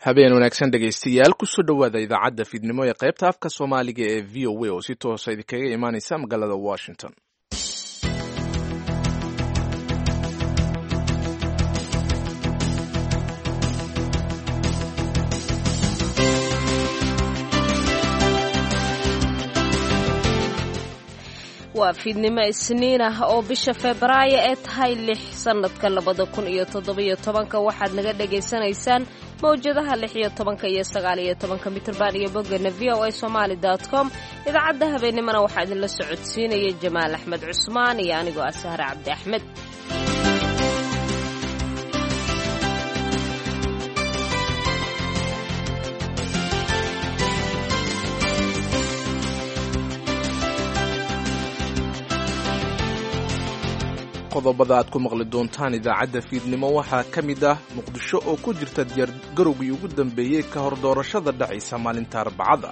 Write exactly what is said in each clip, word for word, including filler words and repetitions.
habeen wanaagsan dhegaystayaal kusoo dhowaada idaacadda fiidnimo ee qaybta afka soomaaliga ee v o a oo si toosa idinkaga imaaneysa magaalada washington. waa fiidnimo isniin ah oo bisha febraayo ee tahay lix sanadka labada kun iyo toddobiyo tobanka waxaad naga dhagaysanaysaan mawjadaha lix iyo tobanka iyo sagaal iyo tobanka mitirban iyo boggana v o a somali dot com. idaacadda habeennimona waxaa idinla socodsiinaya jamaal axmed cusmaan iyo anigoo ah sahre cabdi axmed. qodobada aad ku maqli doontaan idaacadda fiidnimo waxaa ka mid ah muqdisho oo ku jirta diyaargarowgii ugu dambeeyey ka hor doorashada dhacaysa maalinta arbacada.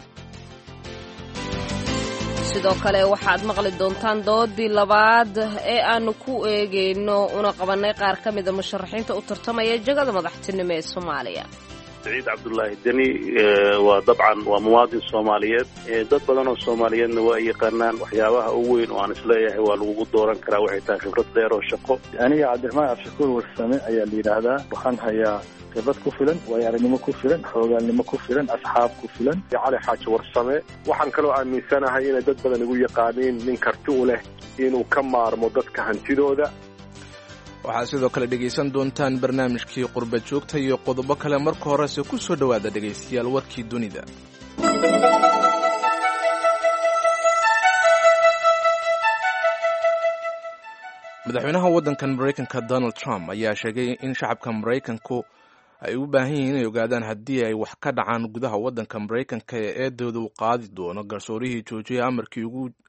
sidoo kale waxaad maqli doontaan doodii labaad ee aanu ku eegayno una qabannay qaar ka mida musharaxiinta u tartamaya jagada madaxtinimo ee soomaaliya. سعيد عبد الله الدني وطبعا ومواطن soomaaliyeed dad badan oo Soomaaliyeedna waa yaqaanaan waxyaabaha ugu weyn oo aan isleeyahay waa lagu dooran karaa waxay tahay khibrad dheer oo shaqo. aniga Cabdiraxmaan Abshakuur Warsame ayaa la yiraahdaa waxaan hayaa khibrad ku filan waayo-aragnimo ku filan xoogaalnimo ku filan asxaab ku filan. Cali Xaaji Warsame waxaan kaloo aaminsanahay in dad badan ugu yaqaaniin nin karti u leh inuu ka maarmo dadka hantidooda. waxaad sidoo kale dhegaysan doontaan barnaamijkii qurba joogta iyo qodobo kale. marka horese ku soo dhowaada dhegaystayaal warkii dunida. madaxweynaha waddankan maraykanka donald trump ayaa sheegay in shacabka maraykanku ay u baahan yihiin inay ogaadaan haddii ay wax ka dhacaan gudaha waddanka maraykanka ee eedooda uu qaadi doono garsoorihii joojiyay amarkii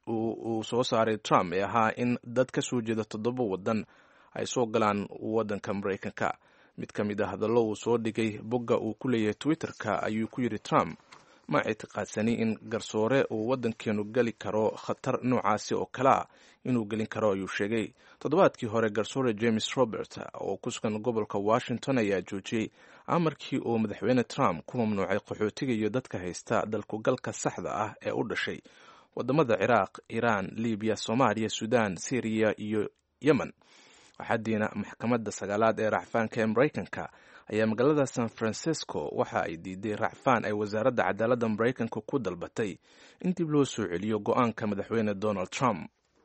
uu soo saaray trump ee ahaa in dad ka soo jeeda toddoba waddan ay soo galaan waddanka maraykanka. mid ka mid a hadallo uu soo dhigay bogga uu ku leeyahay twitterka ayuu ku yidhi trump ma ictiqaadsani in garsoore uu waddankeenu geli karo khatar noocaasi oo kale ah inuu gelin karo ayuu sheegay. toddobaadkii hore garsoore james robert oo ku sugan gobolka washington ayaa joojiyey amarkii uu madaxweyne trump ku mamnuucay qaxootiga iyo dadka haysta dalkugalka saxda ah ee u dhashay wadamada ciraaq, iiraan, libiya, soomaaliya, suudaan, syriya iyo yemen. waxaadiina maxkamadda sagaalaad ee racfaanka ee maraykanka ayaa magaalada san francisco waxa ay diiday racfaan ay wasaaradda cadaaladda maraykanka ku dalbatay in dib loo soo celiyo go-aanka madaxweyne donald trump.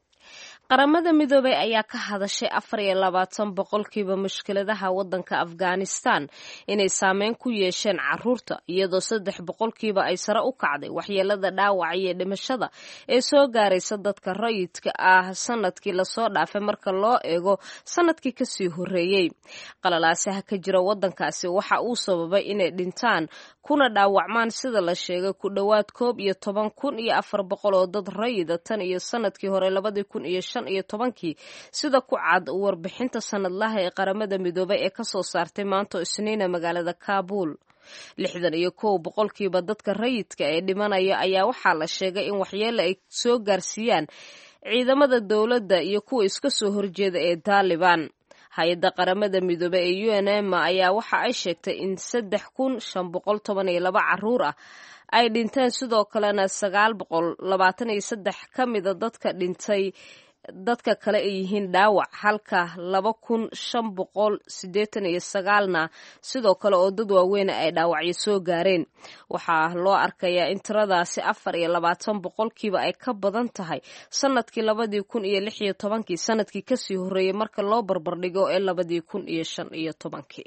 qaramada midoobay ayaa ka hadashay afar iyo labaatan boqolkiiba mushkiladaha waddanka afghanistan inay saameyn ku yeesheen caruurta iyadoo saddex boqolkiiba ay sare u kacday waxyeelada dhaawaca iyo dhimashada ee soo gaaraysa dadka rayidka ah sanadkii lasoo dhaafay marka loo eego sanadkii kasii horreeyey. qalalaasaha ka jira waddankaasi waxa uu sababay inay dhintaan kuna dhaawacmaan sida la sheegay ku dhowaad koob iyo toban kun iyo afar boqol oo dad rayida tan iyo sanadkii hore labadii kun iyo shan iyo tobankii sida ku cad warbixinta sanadlaha ee qaramada midoobay ee kasoo saartay maanta isniina magaalada kaabul. lixdan iyo kow boqolkiiba dadka rayidka ee dhimanaya ayaa waxaa la sheegay in waxyeelo ay soo gaarsiiyaan ciidamada dowladda iyo kuwa iska soo horjeeda ee Taliban. hay-adda qaramada midoobe ee u n m ayaa waxa ay sheegtay in saddex kun shan boqol toban iyo laba caruur ah ay dhinteen sidoo kalena sagaal boqol labaatan iyo saddex ka mida dadka dhintay dadka kale ay yihiin dhaawac halka laba kun shan boqol siddeetan iyo sagaalna sidoo kale oo dad waaweyn ay dhaawacyo soo gaareen. waxaa loo arkayaa in tiradaasi afar iyo labaatan boqolkiiba ay ka badan tahay sanadkii labadii kun iyo lix iyo tobankii sanadkii kasii horreeyey marka loo barbardhigo ee labadii kun iyo shan iyo tobankii.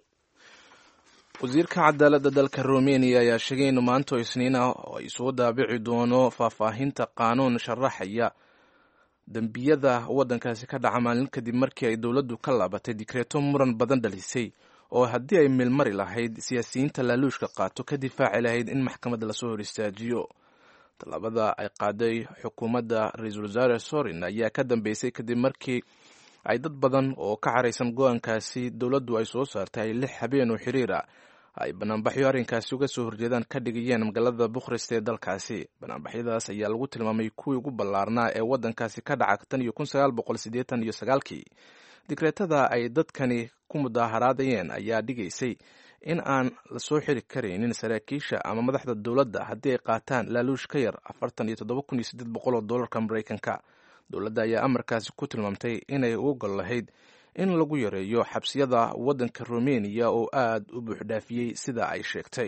wasiirka cadaaladda dalka Romania ayaa sheegay in maanta isniin ah oo ay soo daabici doono faahfaahinta qaanuun sharaxaya dambiyada waddankaasi ka dhaca maalin kadib markii ay dowladdu ka laabatay dikreeto muran badan dhalisay oo haddii ay meelmari lahayd siyaasiyiinta laaluushka qaato ka difaaci lahayd in maxkamadda lasoo hor istaajiyo. tallaabada ay qaaday xukuumadda ra-iisul wasaare Sorin ayaa ka dambeysay kadib markii ay dad badan oo ka caraysan go-aankaasi dowladdu ay soo saartay ay lix habeen oo xiriir ah ay banaanbaxyo arrinkaasi uga soo horjeedaan ka dhigayeen magaalada Bucharest ee dalkaasi. banaanbaxyadaas ayaa lagu tilmaamay kuwii ugu ballaarnaa ee waddankaasi ka dhaca tan iyo kun sagaal boqol siddeetan iyo sagaalkii. dikreetada ay dadkani ku mudaaharaadayeen ayaa dhigaysay in aan lasoo xiri karaynin saraakiisha ama madaxda dowladda haddii ay qaataan laaluush ka yar afartan iyo toddoba kun iyo siddeed boqol oo doolarka maraykanka. dowladda ayaa amarkaasi ku tilmaamtay inay uga gol lahayd in lagu yareeyo xabsiyada waddanka rumeniya oo aad u buuxdhaafiyey sida ay sheegtay.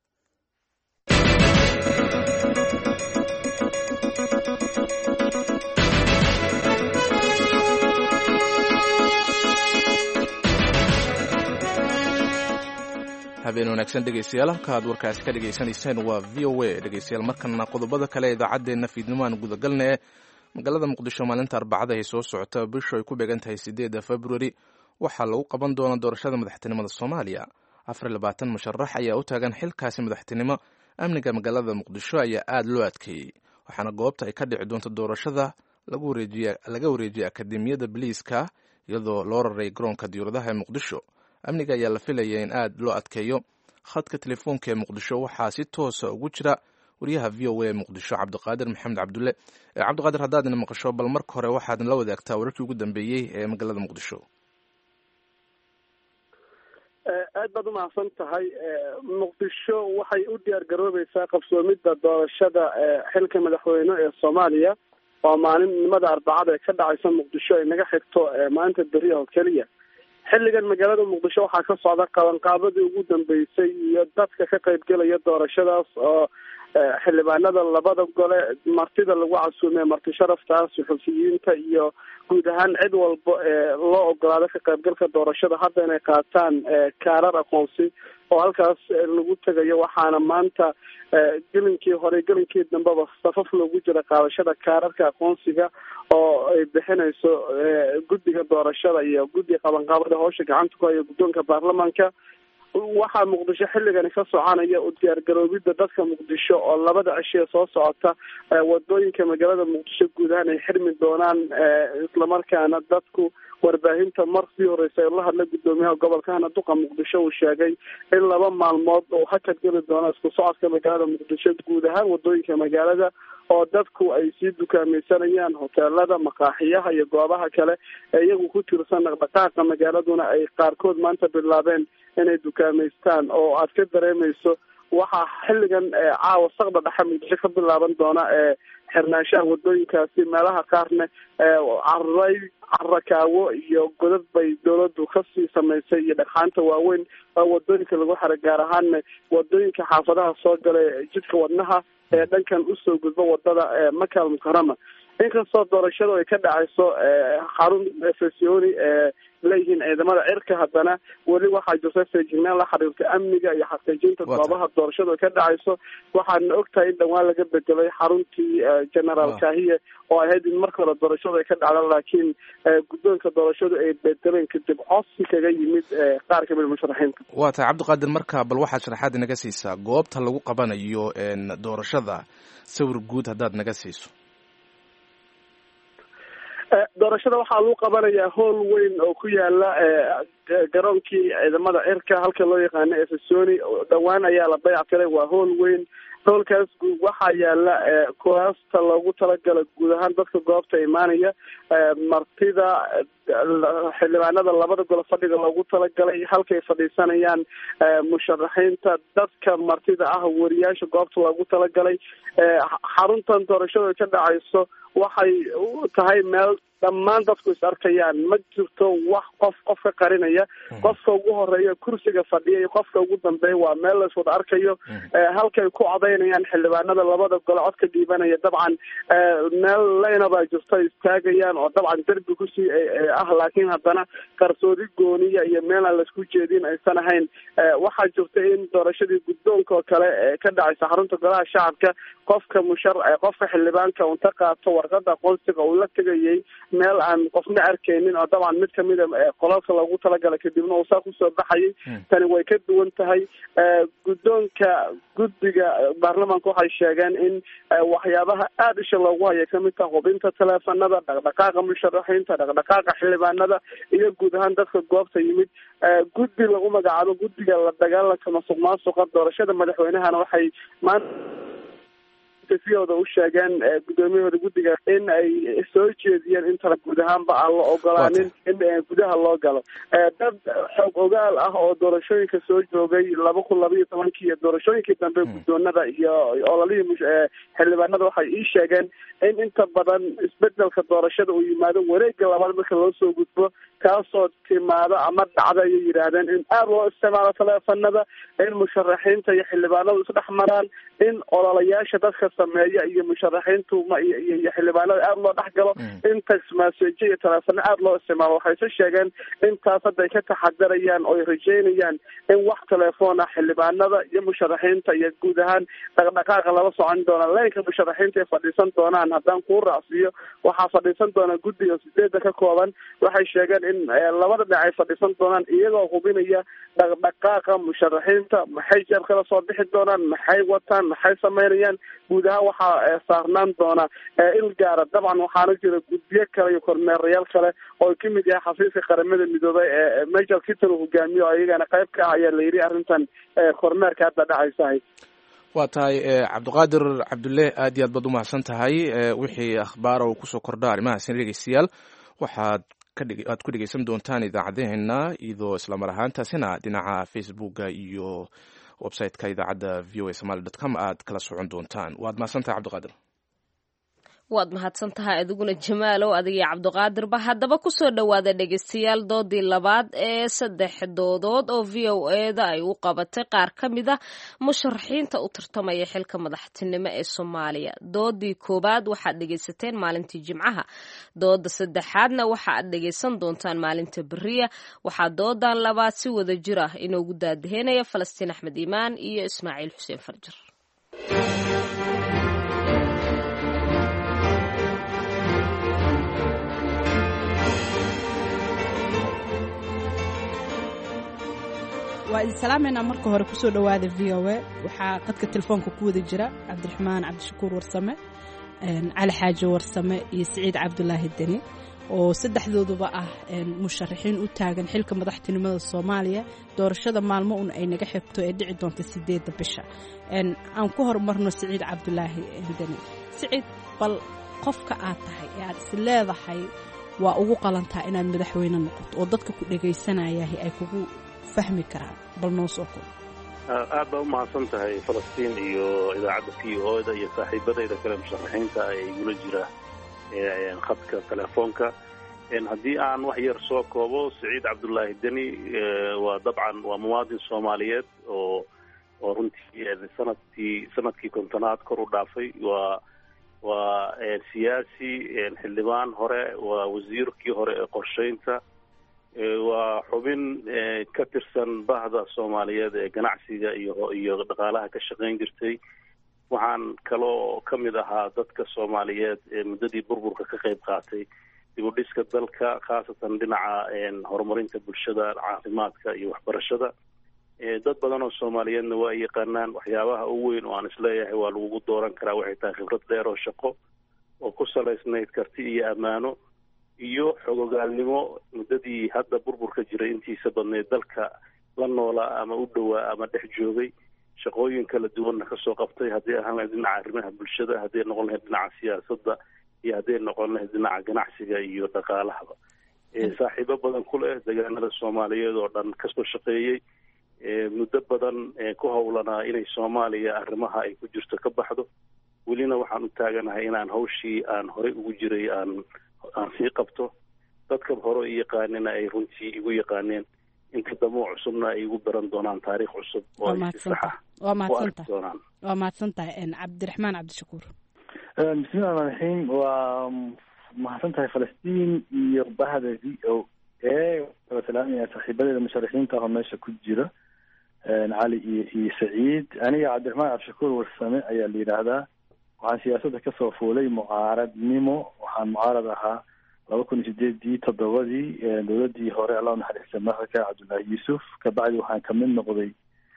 habeen wanaagsan dhegeystayaal, halka aad warkaasi ka dhegaysanayseen waa v o a. dhegeystayaal, markana qodobada kale idaacaddeena fiidnimo aan gudagalna ee magaalada muqdisho maalinta arbacada ay soo socota bishu ay ku beegan tahay sideeda februari waxaa lagu qaban doona doorashada madaxtinimada Soomaaliya. afar iyo labaatan musharax ayaa u taagan xilkaasi madaxtinimo. amniga magaalada muqdisho ayaa aad loo adkeeyey, waxaana goobta ay ka dhici doonto doorashada laga wareejiyay akademiyada biliiska iyadoo loo raray garoonka diyaaradaha ee muqdisho. amniga ayaa la filaya in aad loo adkeeyo. khadka telefoonka ee muqdisho waxaa si toosa ugu jira wariyaha v o a ee muqdisho cabdiqaadir maxamed cabdulle. cabdiqaadir, haddaadna maqasho, bal marka hore waxaad la wadaagtaa wararkii ugu dambeeyey ee magaalada muqdisho. aad baad umahadsan tahay. muqdisho waxay u diyaar garoobeysaa qabsoomidda doorashada xilka madaxweyne ee Soomaaliya oo maalinimada arbacada ee ka dhacaysa muqdisho ay naga xigto maalinta beri oo keliya. xilligan magaalada muqdisho waxaa ka socda qabanqaabadii ugu dambeysay iyo dadka ka qaybgelaya doorashadaas oo xildhibaanada labada gole martida lagu casuumay marti sharaftaas xufiyiinta iyo guud ahaan cid walba ee loo ogolaado ka qaybgalka doorashada hadda inay qaataan kaarar aqoonsi oo halkaas lagu tegayo. waxaana maanta gelinkii hore gelinkii dambeba safaf loogu jira qaadashada kaararka aqoonsiga oo ay bixinayso guddiga doorashada iyo guddiga qabanqaabada howsha gacanta ku haya guddoonka baarlamaanka. waxaa muqdisho xilligani ka soconaya u diyaargaroobidda dadka muqdisho oo labada cishiya soo socota wadooyinka magaalada muqdisho guud ahaan ay xirmi doonaan, islamarkaana dadku warbaahinta mar sii horeysa ee la hadla guddoomiyaha gobolkahana duqa muqdisho uu sheegay in laba maalmood oo hakad geli doona isku socodka magaalada muqdisho guud ahaan wadooyinka magaalada oo dadku ay sii dukaamaysanayaan hoteelada, maqaaxiyaha iyo goobaha kale ee iyagu ku tirsan dhaqdhaqaaqa magaaladuna ay qaarkood maanta bilaabeen inay dukaamaystaan oo aad ka dareemayso waxaa xilligan caawa saqda dhexe muqdisho ka bilaaban doona ee xirnaanshaha wadooyinkaasi. meelaha qaarne caray carakaawo iyo godad bay dowladdu kasii samaysay iyo dhagxaanta waaweyn oo wadooyinka lagu xiray, gaar ahaanna wadooyinka xaafadaha soo gala jidka wadnaha ee dhankan usoo gudba wadada Makal Mukarrama. inkastoo doorashadu ay ka dhacayso xarun fesiyoni ee leeyihiin ciidamada cirka, haddana weli waxaa jirta feejignaan la xiriirta amniga iyo xaqiijinta goobaha doorashadu ay ka dhacayso. waxaana ogtahay in dhawaan laga bedelay xaruntii generaal Kahiye oo ahayd in marka hore doorashadu ay ka dhacdo, laakiin guddoonka doorashadu ay bedeleen kadib codsi kaga yimid qaar kamid a musharaxiinta. waa tahay cabdiqaadir, marka bal waxaad sharaxaad inaga siisaa goobta lagu qabanayo doorashada, sawir guud haddaad naga siiso. doorashada waxaa lagu qabanayaa howl weyn oo ku yaala garoonkii ciidamada cirka halka loo yaqaano efesoni. dhawaan ayaa la dayactiray, waa howl weyn. howlkaas waxaa yaala kuraasta loogu talagala guud ahaan dadka goobta imaanaya, martida xildhibaanada labada gole fadhiga loogu talagalay halkay fadhiisanayaan musharaxiinta, dadka martida ah, wariyaasha goobta loogu talagalay. xaruntan doorashada ka dhacayso waxay u tahay meel dhammaan dadku is arkayaan, ma jirto wax qof qof ka qarinaya. qofka ugu horeeya kursiga fadhiya iyo qofka ugu dambeeya waa meel lays wada arkayo. halkay ku codaynayaan xildhibaanada labada gole cod ka dhiibanaya dabcan meel laynabaa jirto istaagayaan oo dabcan derbi kusii ah, laakiin haddana qarsoodi gooniya iyo meel aan laisku jeedin aysan ahayn. waxaa jirta in doorashadii guddoonka oo kale ka dhacaysa xarunta golaha shacabka qofka mushar qofka xildhibaanka unta qaato warqada aqoonsiga uu la tegayay meel aan qofna arkaynin oo dabcan mid kamid a qolalka loogu talagalay kadibna uu saa kusoo baxayay. tani way ka duwan tahay. guddoonka guddiga baarlamaanka waxay sheegeen in waxyaabaha aada isha loogu haya kamid taha hubinta teleefanada, dhaqdhaqaaqa musharaxiinta, dhaqdhaqaaqa xildhibaanada iyo guud ahaan dadka goobta yimid. guddi lagu magacaabo guddiga la dagaalanka masuq maasuqa doorashada madaxweynahana waxay maanta safiyooda u sheegeen gudoomiyahooda guddiga in ay soo jeediyeen intana guud ahaanba aan la ogolaanin in gudaha loo galo. dad xoog ogaal ah oo doorashooyinka soo joogay laba kun laba iyo tobankii iyo doorashooyinkii dambe guddoonada iyo ololihii xildhibaanada waxay ii sheegeen in inta badan isbedelka doorashada uu yimaado wareega labaad marka loo soo gudbo kaasoo timaado ama dhacda ayay yidhaahdeen in aada loo isticmaalo taleefanada, in musharaxiinta iyo xildhibaanadu isdhex maraan, in ololayaasha dadka sameeya iyo musharaxiintu iyo xildhibaanada aada loo dhex galo, in text message iyo taleefano aada loo isticmaalo. waxayse sheegeen intaas hadda ay ka taxadarayaan oo ay rajeynayaan in wax telefoon ah xildhibaanada iyo musharaxiinta iyo guud ahaan dhaqdhaqaaqa lala socon doonaan. leenka musharaxiinta ay fadhiisan doonaan haddaan kuu raacsiiyo waxaa fadhiisan doona guddiga sideedda ka kooban. waxay sheegeen in labada dhinac ay fadhiisan doonaan iyagoo hubinaya dhaqdhaqaaqa musharaxiinta, maxay jeebkala soo bixi doonaan, maxay wataan, maxay sameynayaan. guud ahaan waxaa saarnaan doona il gaara. dabcan waxaana jira guddiyo kale iyo kormeerayaal kale oo ka mid yahay xafiiska qaramada midoobay ee major kitan uu hogaamiyo oo iyagana qayb ka ah ayaa la yidhi arrintan kormeerka hadda dhacaysahay. waa tahay cabdiqaadir cabdulle aad iyo aad baad umahadsan tahay. wixii akhbaara uu kusoo kordha arrimahaasi dhegeystayaal waxaad aad ku dhegeysan doontaan idaacadeheena iyadoo islamar ahaantaasina dhinaca facebooka iyo website-ka idaacadda v o a somaly dot com aad kala socon doontaan. waad mahadsan tahay cabdiqaadir. waad mahadsan tahay adiguna jamaalow adiga cabdiqaadirba. haddaba kusoo dhowaada dhegeystayaal doodii labaad ee saddex doodood oo v o eda ay u qabatay qaar ka mid a musharaxiinta u tartamaya xilka madaxtinimo ee soomaaliya. doodii koowaad waxaad dhegeysateen maalintii jimcaha, dooda saddexaadna waxa aad dhegeysan doontaan maalinta beriya. waxaa doodan labaad si wada jir ah inoogu daadaheynaya falastiin axmed iimaan iyo ismaaciil xuseen farjar. waa idin salaameynaa marka hore kusoo dhowaada v o a. waxaa qadka telefoonka ku wada jira cabdiraxmaan cabdishakuur warsame, cali xaaji warsame iyo siciid cabdulaahi deni oo saddexdooduba ah musharaxiin u taagan xilka madaxtinimada soomaaliya. doorashada maalmo un ay naga xigto ee dhici doonta sideedda bisha. aan ku horumarno siciid cabdulaahi deni. siciid, bal qofka aad tahay ee aad is leedahay waa ugu qalantaa inaad madaxweyne noqoto oo dadka ku dhagaysanayahay ay kugu fahmi karaan, bal noo soo kor. aad baa umahadsan tahay falastiin iyo idaacadda v o da iyo saaxiibadayda kale musharaxiinta ee igula jira khadka telefoonka. haddii aan wax yar soo koobo, siciid cabdulaahi deni waa dabcan waa muwaadin soomaaliyeed oo oo runtii sanadkii sanadkii kontonaad kor u dhaafay. waa waa siyaasi, xildhibaan hore, waa wasiirkii hore ee qorsheynta, waa xubin ka tirsan bahda soomaaliyeed ee ganacsiga iyo iyo dhaqaalaha ka shaqayn jirtay. waxaan kaloo ka mid ahaa dadka soomaaliyeed ee muddadii burburka ka qayb qaatay dib u dhiska dalka, khaasatan dhinaca horumarinta bulshada, caafimaadka iyo waxbarashada. dad badan oo soomaaliyeedna waa yaqaanaan. waxyaabaha ugu weyn oo aan isleeyahay waa lagugu dooran karaa waxay tahay khibrad dheer oo shaqo oo ku salaysnayd karti iyo ammaano iyo xogogaalnimo. muddadii hadda burburka jiray intiisa badneed dalka la noolaa ama u dhowaa ama dhex joogay, shaqooyin kala duwanna kasoo qabtay, haddii ahaan lahayd dhinaca arrimaha bulshada, hadday noqon lahayd dhinaca siyaasadda iyo hadday noqon lahayd dhinaca ganacsiga iyo dhaqaalahaba. saaxiibo badan ku leh deegaanada soomaaliyeed oo dhan kasoo shaqeeyey, muddo badan ku howlanaa inay soomaaliya arrimaha ay ku jirto ka baxdo. welina waxaan u taaganahay inaan hawshii aan horey ugu jiray aan aan sii qabto. dadka hore i yaqaanina ay runtii igu yaqaaneen, inta damoo cusubna ay igu baran doonaan taariikh cusub oo saxa. waa mahadsantahay waa mahadsantahay cabdiraxmaan cabdishakuur. bismillahi rahmaani rahiim. waa mahadsan tahay falastiin iyo bahda v o a. waa salaamaya saaxiibadeeda musharaxiinta oo meesha ku jira, cali iyo iyo saciid. aniga cabdiraxmaan cabdishakuur warsame ayaa la yidhaahdaa. waxaan siyaasadda kasoo fuulay mucaaradnimo. waxaan mucaarad ahaa laba kun iyo sideedii toddobadii dowladii hore alla unaxariista madaxda cabdullaahi yuusuf. kabacdi waxaan kamid noqday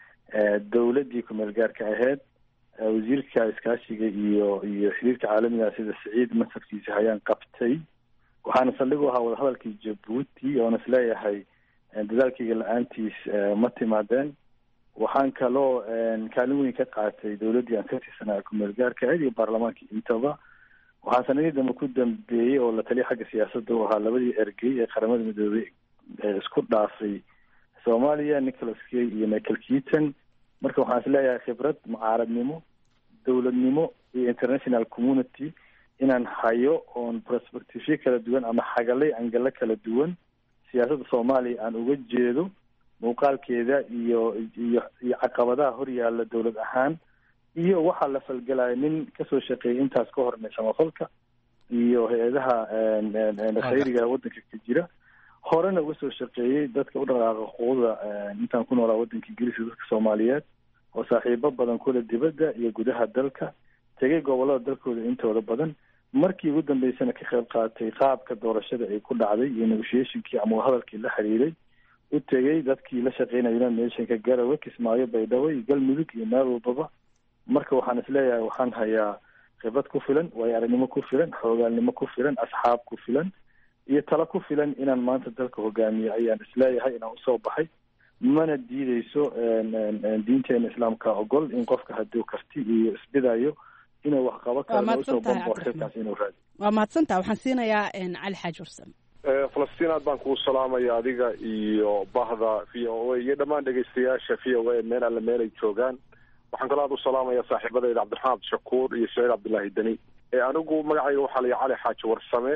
dowladii kumeel gaarka ahayd wasiirka iskaashiga iyo iyo xiriirka caalamiga sida saciid masabkiisa hayaan qabtay. waxaana saldhig u ahaa wadahadalkii jabuuti oona isleeyahay dadaalkayga la-aantiis ma timaadeen. waxaan kaloo kaalin weyn ka qaatay dawladdii aan ka tirsanaa kumeel gaarka ahayd iyo baarlamaanka intaba. waxaa sanadii dambe ku dambeeyey oo la taliya xagga siyaasadda u ahaa labadii ergey ee qaramada midoobey ee isku dhaafay soomaaliya, Nicholas Kay iyo Michael Keaton. marka waxaan isleeyahay khibrad mucaaradnimo, dawladnimo iyo international community inaan hayo oon perspective kala duwan ama xagalay angala kala duwan siyaasadda soomaaliya aan uga jeedo muuqaalkeeda iyo iyo iyo caqabadaha horyaala dawlad ahaan iyo waxaa la falgelaya nin kasoo shaqeeyay intaas ka horna samafalka iyo hay-adaha khayriga waddanka ka jira, horena uga soo shaqeeyey dadka u dhaqaaqa xuquuqda intaan ku noolaa waddanka ingiriiska dadka soomaaliyeed oo saaxiibo badan kula dibadda iyo gudaha dalka, tegay gobolada dalkooda intooda badan, markii ugu dambeysana ka qayb qaatay qaabka doorashada ay ku dhacday iyo negotiationkii ama hadalkii la xiriiray, u tegay dadkii la shaqeynaya united nationka Garowe, Kismaayo, Baydhabo iyo Galmudug iyo meel walbaba. marka waxaan isleeyahay waxaan hayaa khibrad ku filan, waayo aragnimo ku filan, xoogaalnimo ku filan, asxaab ku filan iyo talo ku filan inaan maanta dalka hogaamiyo ayaan isleeyahay inaan usoo baxay. mana diideyso diinteena islaamka ogol in qofka hadduu karti iyo isbidayo inuu wax qabo karo usoo banbo xilkaas inuu raadi. waa mahadsantaha. waxaan siinayaa cali xaaji warsame. falastiin aad baan kuu salaamaya adiga iyo bahda v o a iyo dhammaan dhegeystayaasha v o a meel alle meel ay joogaan. waxaan kaloo aad u salaamaya saaxiibadayda cabdiraxmaan abdishakuur iyo saciid cabdullaahi deni. anigu magacayga waxaa la cali xaaji warsame.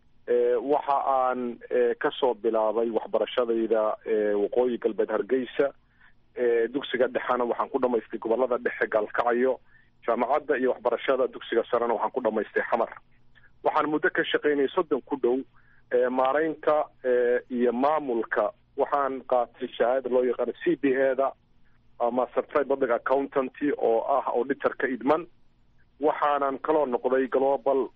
waxa aan kasoo bilaabay waxbarashadayda waqooyi galbeed Hargeysa. dugsiga dhexena waxaan ku dhamaystay gobolada dhexe Gaalkacyo. jaamacadda iyo waxbarashada dugsiga sarena waxaan ku dhamaystay Xamar. waxaan muddo ka shaqaynayay soddon ku dhow maareynta iyo maamulka. waxaan qaatay shahaada loo yaqaano C B A-da ama Certified Public Accountant oo ah auditorka idman. waxaanan kaloo noqday global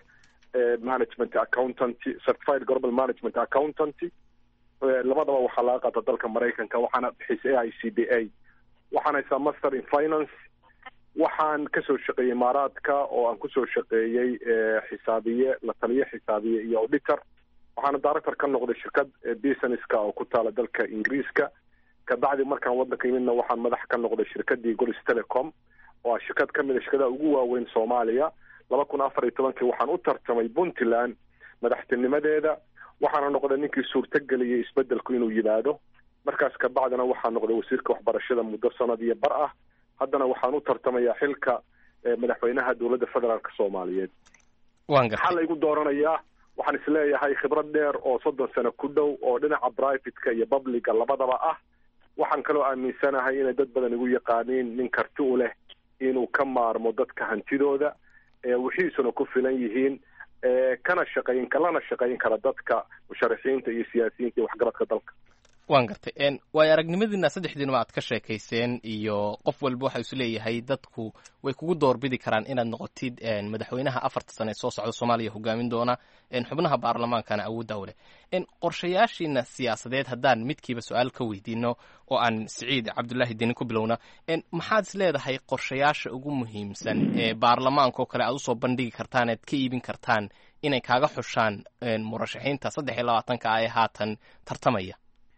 management accountant, certified global management accountant. labadaba waxaa laga qaata dalka Mareykanka. waxaana bixisay A I C B A. waxaan haysaa master in finance. waxaan kasoo shaqeeyey imaaraadka oo aan kusoo shaqeeyey xisaabiye, la taliye xisaabiye iyo auditor. waxaana director ka noqday shirkad businesska oo ku taala dalka Ingiriiska. kabacdi markaan waddanka yimidna waxaan madax ka noqday shirkadii Golis Telecom oo ah shirkad ka mid ah shirkadaha ugu waaweyn Soomaaliya. laba kun afar iyo tobankii waxaan u tartamay Puntland madaxtinimadeeda. waxaana noqday ninkii suurtageliyey isbedelku inuu yimaado. markaas kabacdina waxaan noqday wasiirka waxbarashada muddo sanad iyo bar ah. haddana waxaan u tartamayaa xilka madaxweynaha dowladda federaalka Soomaaliyeed. waxaa la igu dooranayaa waxaan isleeyahay khibrad dheer oo soddon sano ku dhow oo dhinaca privateka iyo publica labadaba ah. waxaan kaloo aaminsanahay inay dad badan igu yaqaaniin nin karti u leh inuu ka maarmo dadka hantidooda, wixiisuna ku filan yihiin, kana shaqayn kalana shaqayn kara dadka musharaxiinta iyo siyaasiyiinta iyo waxgaradka dalka. waan gartay. waayo aragnimadiina saddexdiinaba aad ka sheekayseen iyo qof walba waxa isu leeyahay dadku way kugu doorbidi karaan inaad noqotid madaxweynaha afarta sane ee soo socda Soomaaliya hogaamin doona, xubnaha baarlamaankana awoodda u leh. qorshayaashiina siyaasadeed haddaan midkiiba su-aal ka weydiino oo aan Saciid Cabdullaahi Deni ku bilowna, maxaad is leedahay qorshayaasha ugu muhiimsan ee baarlamaanka oo kale aad usoo bandhigi kartaan, aad ka iibin kartaan inay kaaga xushaan murashaxiinta saddex iyo labaatanka ah ee haatan tartamaya?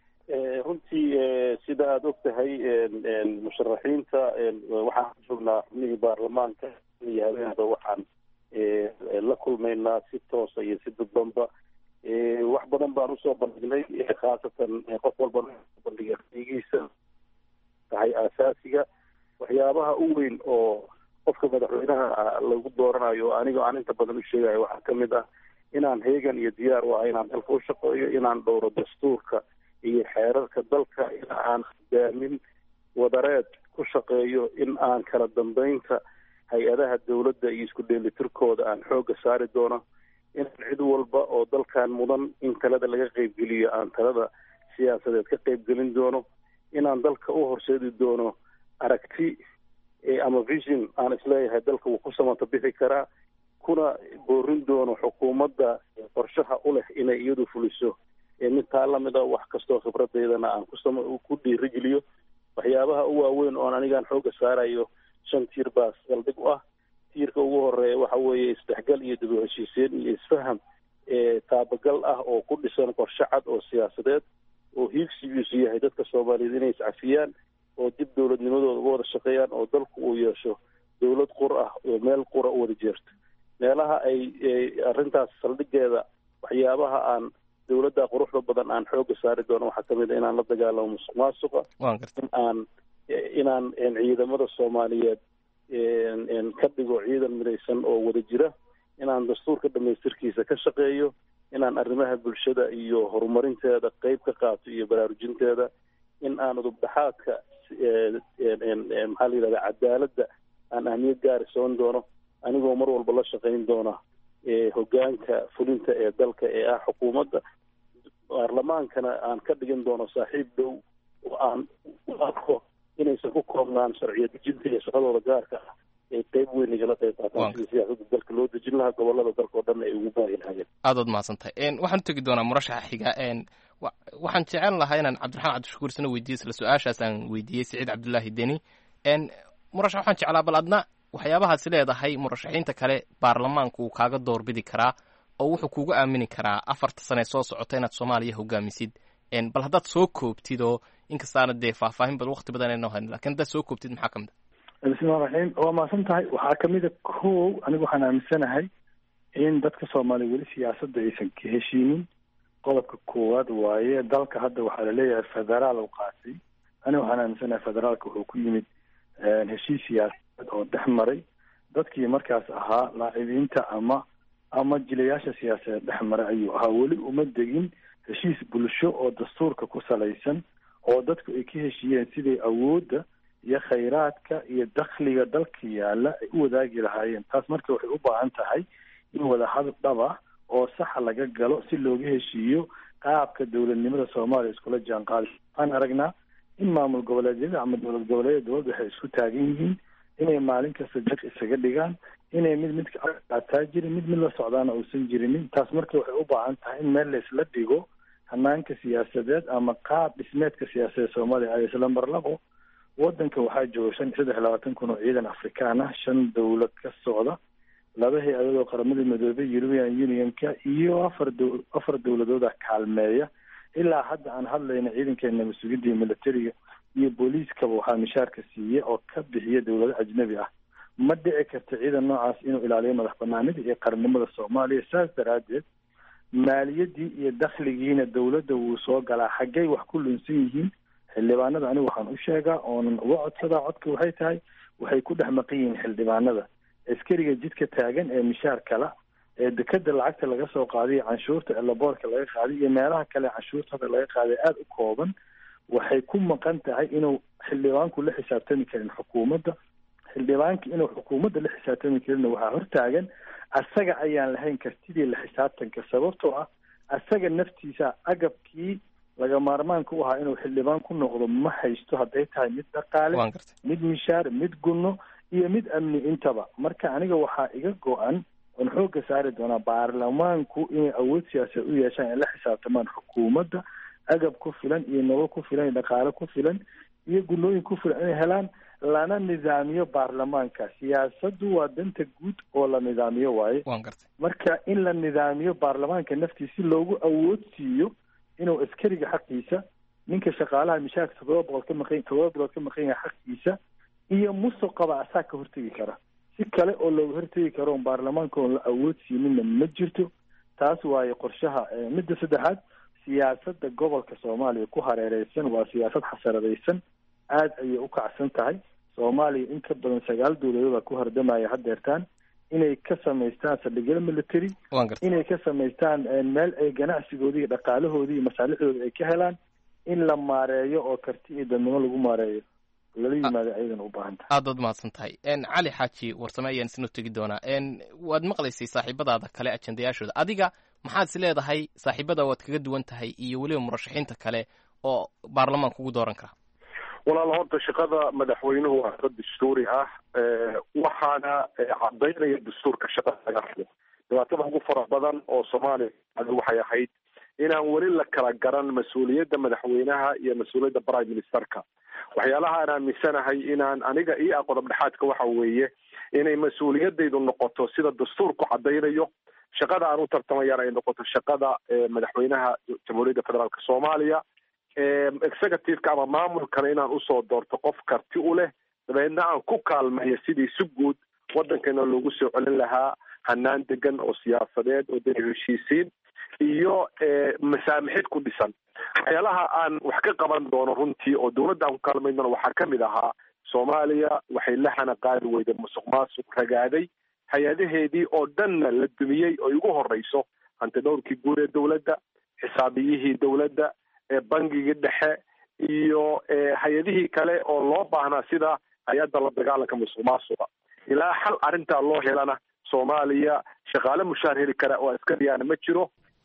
runtii sida aada og tahay musharaxiinta waxaan ku joognaa xubnihii baarlamaanka iyo habeenba waxaan la kulmaynaa si toosa iyo si dadbanba. wax badan baan usoo bandhignay, khaasatan qof walba bandhiga raigiisa tahay aasaasiga. waxyaabaha u weyn oo qofka madaxweynaha lagu dooranayo aniga aan inta badan u sheegayo waxaa kamid ah inaan heegan iyo diyaar u ah inaan dalka u shaqeeyo, inaan dhowro dastuurka iyo xeerarka dalka, in aan hogaamin wadareed ku shaqeeyo, in aan kala dambeynta hay-adaha dawladda iyo isku dheelitirkooda aan xoogga saari doono, in cid walba oo dalkan mudan in talada laga qaybgeliyo aan talada siyaasadeed ka qaybgelin doono, inaan dalka u horseedi doono aragti ama vision aan isleeyahay dalka wuu ku samata bixi karaa, kuna boorin doono xukuumadda qorshaha u leh inay iyadu fuliso mid taa lamid a wax kastoo khibradeydana aan ku dhiirigeliyo. waxyaabaha u waaweyn oon anigaan xooga saarayo shan tiir baas saldhig u ah. tiirka ugu horeeya waxa weeye isdhexgal iyo dib u heshiiseen iyo isfaham taabagal ah oo ku dhisan qorshe cad oo siyaasadeed oo hiigsigiisu yahay dadka Soomaaliyeed inay iscafiyaan, oo dib dowladnimadooda uga wada shaqeeyaan oo dalku uu yeesho dowlad qur ah oo meel qura u wada jeerto. meelaha ay arrintaas saldhigeeda waxyaabaha aan dowladda quruxda badan aan xooga saari doono waxaa kamid a inaan la dagaalamo musuq maasuqa, in aan inaan ciidamada soomaaliyeed ka dhigo ciidan midaysan oo wada jira, inaan dastuurka dhamaystirkiisa ka shaqeeyo, inaan arrimaha bulshada iyo horumarinteeda qeyb ka qaato iyo baraarujinteeda, in aan udubdhaxaadka maxaa la yidhahda cadaaladda aan ahmiyad gaari soon doono, anigoo mar walba la shaqayn doona hogaanka fulinta ee dalka ee ah xukuumadda. baarlamaankana aan ka dhigan doono saaxiib dhow oo aan u arko inaysan ku koobnaan sharciyo dejinta iyo shaqadooda gaarka ah ay qeyb weyn igala qeyb qaataan sidii siyaasadda dalka loo dejin lahaa, gobolada dalka oo dhan ay ugu baari lahaayeen. aad ood mahadsantahay. waxaan tegi doonaa murashaxa xiga. waxaan jecel lahaa inaan cabdiraxmaan cabdishakuur isna weydiiyo isla su-aashaas aan weydiiyey siciid cabdullaahi deni. murashax waxaan jeclaa bal adna waxyaabahaasi leedahay murashaxiinta kale baarlamaanku uu kaaga doorbidi karaa oo wuxuu kugu aamini karaa afarta sane soo socota inaad soomaaliya hogaamisid. bal haddaad soo koobtid oo inkastaana dee faahfaahin bal waqti badan aynu hayn, lakin haddaad soo koobtid maxaa kamid a? bismillahi raxiim, waa mahadsan tahay. waxaa kamid a kow, anigu waxaan aaminsanahay in dadka soomaaliya weli siyaasadda aysan ka heshiinin. qodobka koowaad waaye dalka hadda waxaa laleeyahay federaal u qaatay. aniga waxaan aaminsanahay federaalka wuxuu ku yimid heshiis siyaasadeed oo dhex maray dadkii markaas ahaa laacibiinta ama ama jilayaasha siyaasadeed dhex maray ayuu ahaa. weli uma degin heshiis bulsho oo dastuurka ku salaysan oo dadku ay ka heshiiyeen siday awoodda iyo khayraadka iyo dakhliga dalka yaalla ay u wadaagi lahaayeen. taas marka waxay u baahan tahay in wadahadal dhab ah oo saxa laga galo si looga heshiiyo qaabka dowladnimada soomaaliya iskula jaan qaadi. waxaan aragnaa in maamul goboleedyada ama dowlad goboleedyada dowladda waxay isku taagan yihiin inay maalin kasta jag isaga dhigaan, inay mid midka aataa jirin, mid mid la socdaana uusan jirinin. taas marka waxay u baahan tahay in meel la isla dhigo hanaanka siyaasadeed ama qaab dhismeedka siyaasadeed soomaaliya ay isla marlabo. wadanka waxaa jooga shan iyo saddex iyo labaatan kun oo ciidan afrikaan ah, shan dowlad ka socda, laba hay-adood oo qaramada midoobay, European Unionka iyo afar dow afar dowladooda kaalmeeya. ilaa hadda aan hadlayna ciidankeena mas-uuliyadda iyo militariga iyo booliiskaba waxaa mishaarka siiya oo ka bixiya dowlado ajnabi ah. ma dhici karta ciidan noocaas inuu ilaaliyo madax banaanida iyo qarannimada soomaaliya. saas daraaddeed maaliyaddii iyo dakhligiina dowladda wuu soo galaa. xaggay wax ku lunsan yihiin xildhibaanada? anigu waxaan u sheegaa oonan uga codsadaa codka waxay tahay waxay ku dhex maqan yihiin xildhibaanada. askariga jidka taagan ee mishaar kala, ee dekeda lacagta laga soo qaadiyo canshuurta ee laboorka laga qaaday iyo meelaha kale canshuurta hadda laga qaaday aada u kooban, waxay ku maqan tahay inuu xildhibaanku la xisaabtami karin xukuumadda. xildhibaanka inuu xukuumadda la xisaabtami karinna waxaa hortaagan asaga ayaan lahayn kartidii la xisaabtanka, sababtoo ah asaga naftiisa agabkii laga maarmaanka u ahaa inuu xildhibaan ku noqdo ma haysto, hadday tahay mid dhaqaale, mid mishaar, mid gunno iyo mid amni intaba. marka aniga waxaa iga go-an oon xoogga saari doonaa baarlamaanku inay awood siyaasad u yeeshaan in la xisaabtamaan xukuumadda, agab ku filan iyo nolol ku filan iyo dhaqaale ku filan iyo gunnooyin ku filan inay helaan, lana nidaamiyo baarlamaanka. siyaasaddu waa danta guud oo la nidaamiyo waaye. marka in la nidaamiyo baarlamaanka naftiisa si loogu awood siiyo inuu askariga xaqiisa, ninka shaqaalaha mishaarka todoba boqol ka maqan todoba bilood ka maqan yahay xaqiisa iyo musuqaba asaa ka hortegi kara. si kale oo looga hortegi karo on baarlamaanka oon la awood siinina ma jirto. taas waaye qorshaha. midda saddexaad, siyaasadda gobolka soomaaliya ku hareereysan waa siyaasad xasaradaysan, aada ayay u kacsan tahay. soomaaliya in ka badan sagaal dowladooda ku hardamaya haddeertaan inay ka samaystaan saldhigyada military, inay ka samaystaan meel ay ganacsigoodii iyo dhaqaalahoodii iyo masaalixdooda ay ka helaan, in la maareeyo oo karti iyo dadnimo lagu maareeyo lala yimaado ayadan u baahan tahay. aad baad mahadsan tahay. cali xaaji warsame ayaan isna tegi doonaa. waad maqlaysay saaxiibadaada kale ajendayaashooda, adiga maxaad is leedahay saaxiibada waad kaga duwan tahay iyo weliba murashaxiinta kale oo baarlamaanka ugu dooran kara? walaal horta shaqada madaxweynuhu waa shaqo dastuuri ah, waxaana cadaynaya dastuurka shaqada laga rabo. dhibaatada ugu fara badan oo soomaaliya waxay ahayd inaan weli la kala garan mas-uuliyadda madaxweynaha iyo mas-uuliyadda prime ministerka. waxyaalaha aan aaminsanahay inaan aniga io aqodob dhexaadka waxa weeye inay mas-uuliyadaydu noqoto sida dastuurku cadaynayo, shaqada aan u tartamayaan ay noqoto shaqada madaxweynaha jamhuuriyadda federaalka soomaaliya executive-ka ama maamulkana inaan usoo doorto qof karti u leh dabeedna aan ku kaalmeeyo sidii si guud waddankana loogu soo celin lahaa hanaan degan oo siyaasadeed oo dee heshiisiin iyo masaamixid ku dhisan. waxyaalaha aan wax ka qaban doono runtii oo dawladda aan ku kaalmayn doono waxaa kamid ahaa soomaaliya waxay la hana qaadi weyday musuq maasuq ragaaday hay-adaheedii oo dhanna la dumiyey oo ugu horeyso hanti dhowrkii guud ee dawladda, xisaabiyihii dawladda, bangigii dhexe iyo hay-adihii kale oo loo baahnaa sida hay-adda la dagaalanka musuq maasuqa. ilaa xal arrintaa loo helana soomaaliya shaqaale mushaar heli kara oo askariyaana ma jiro.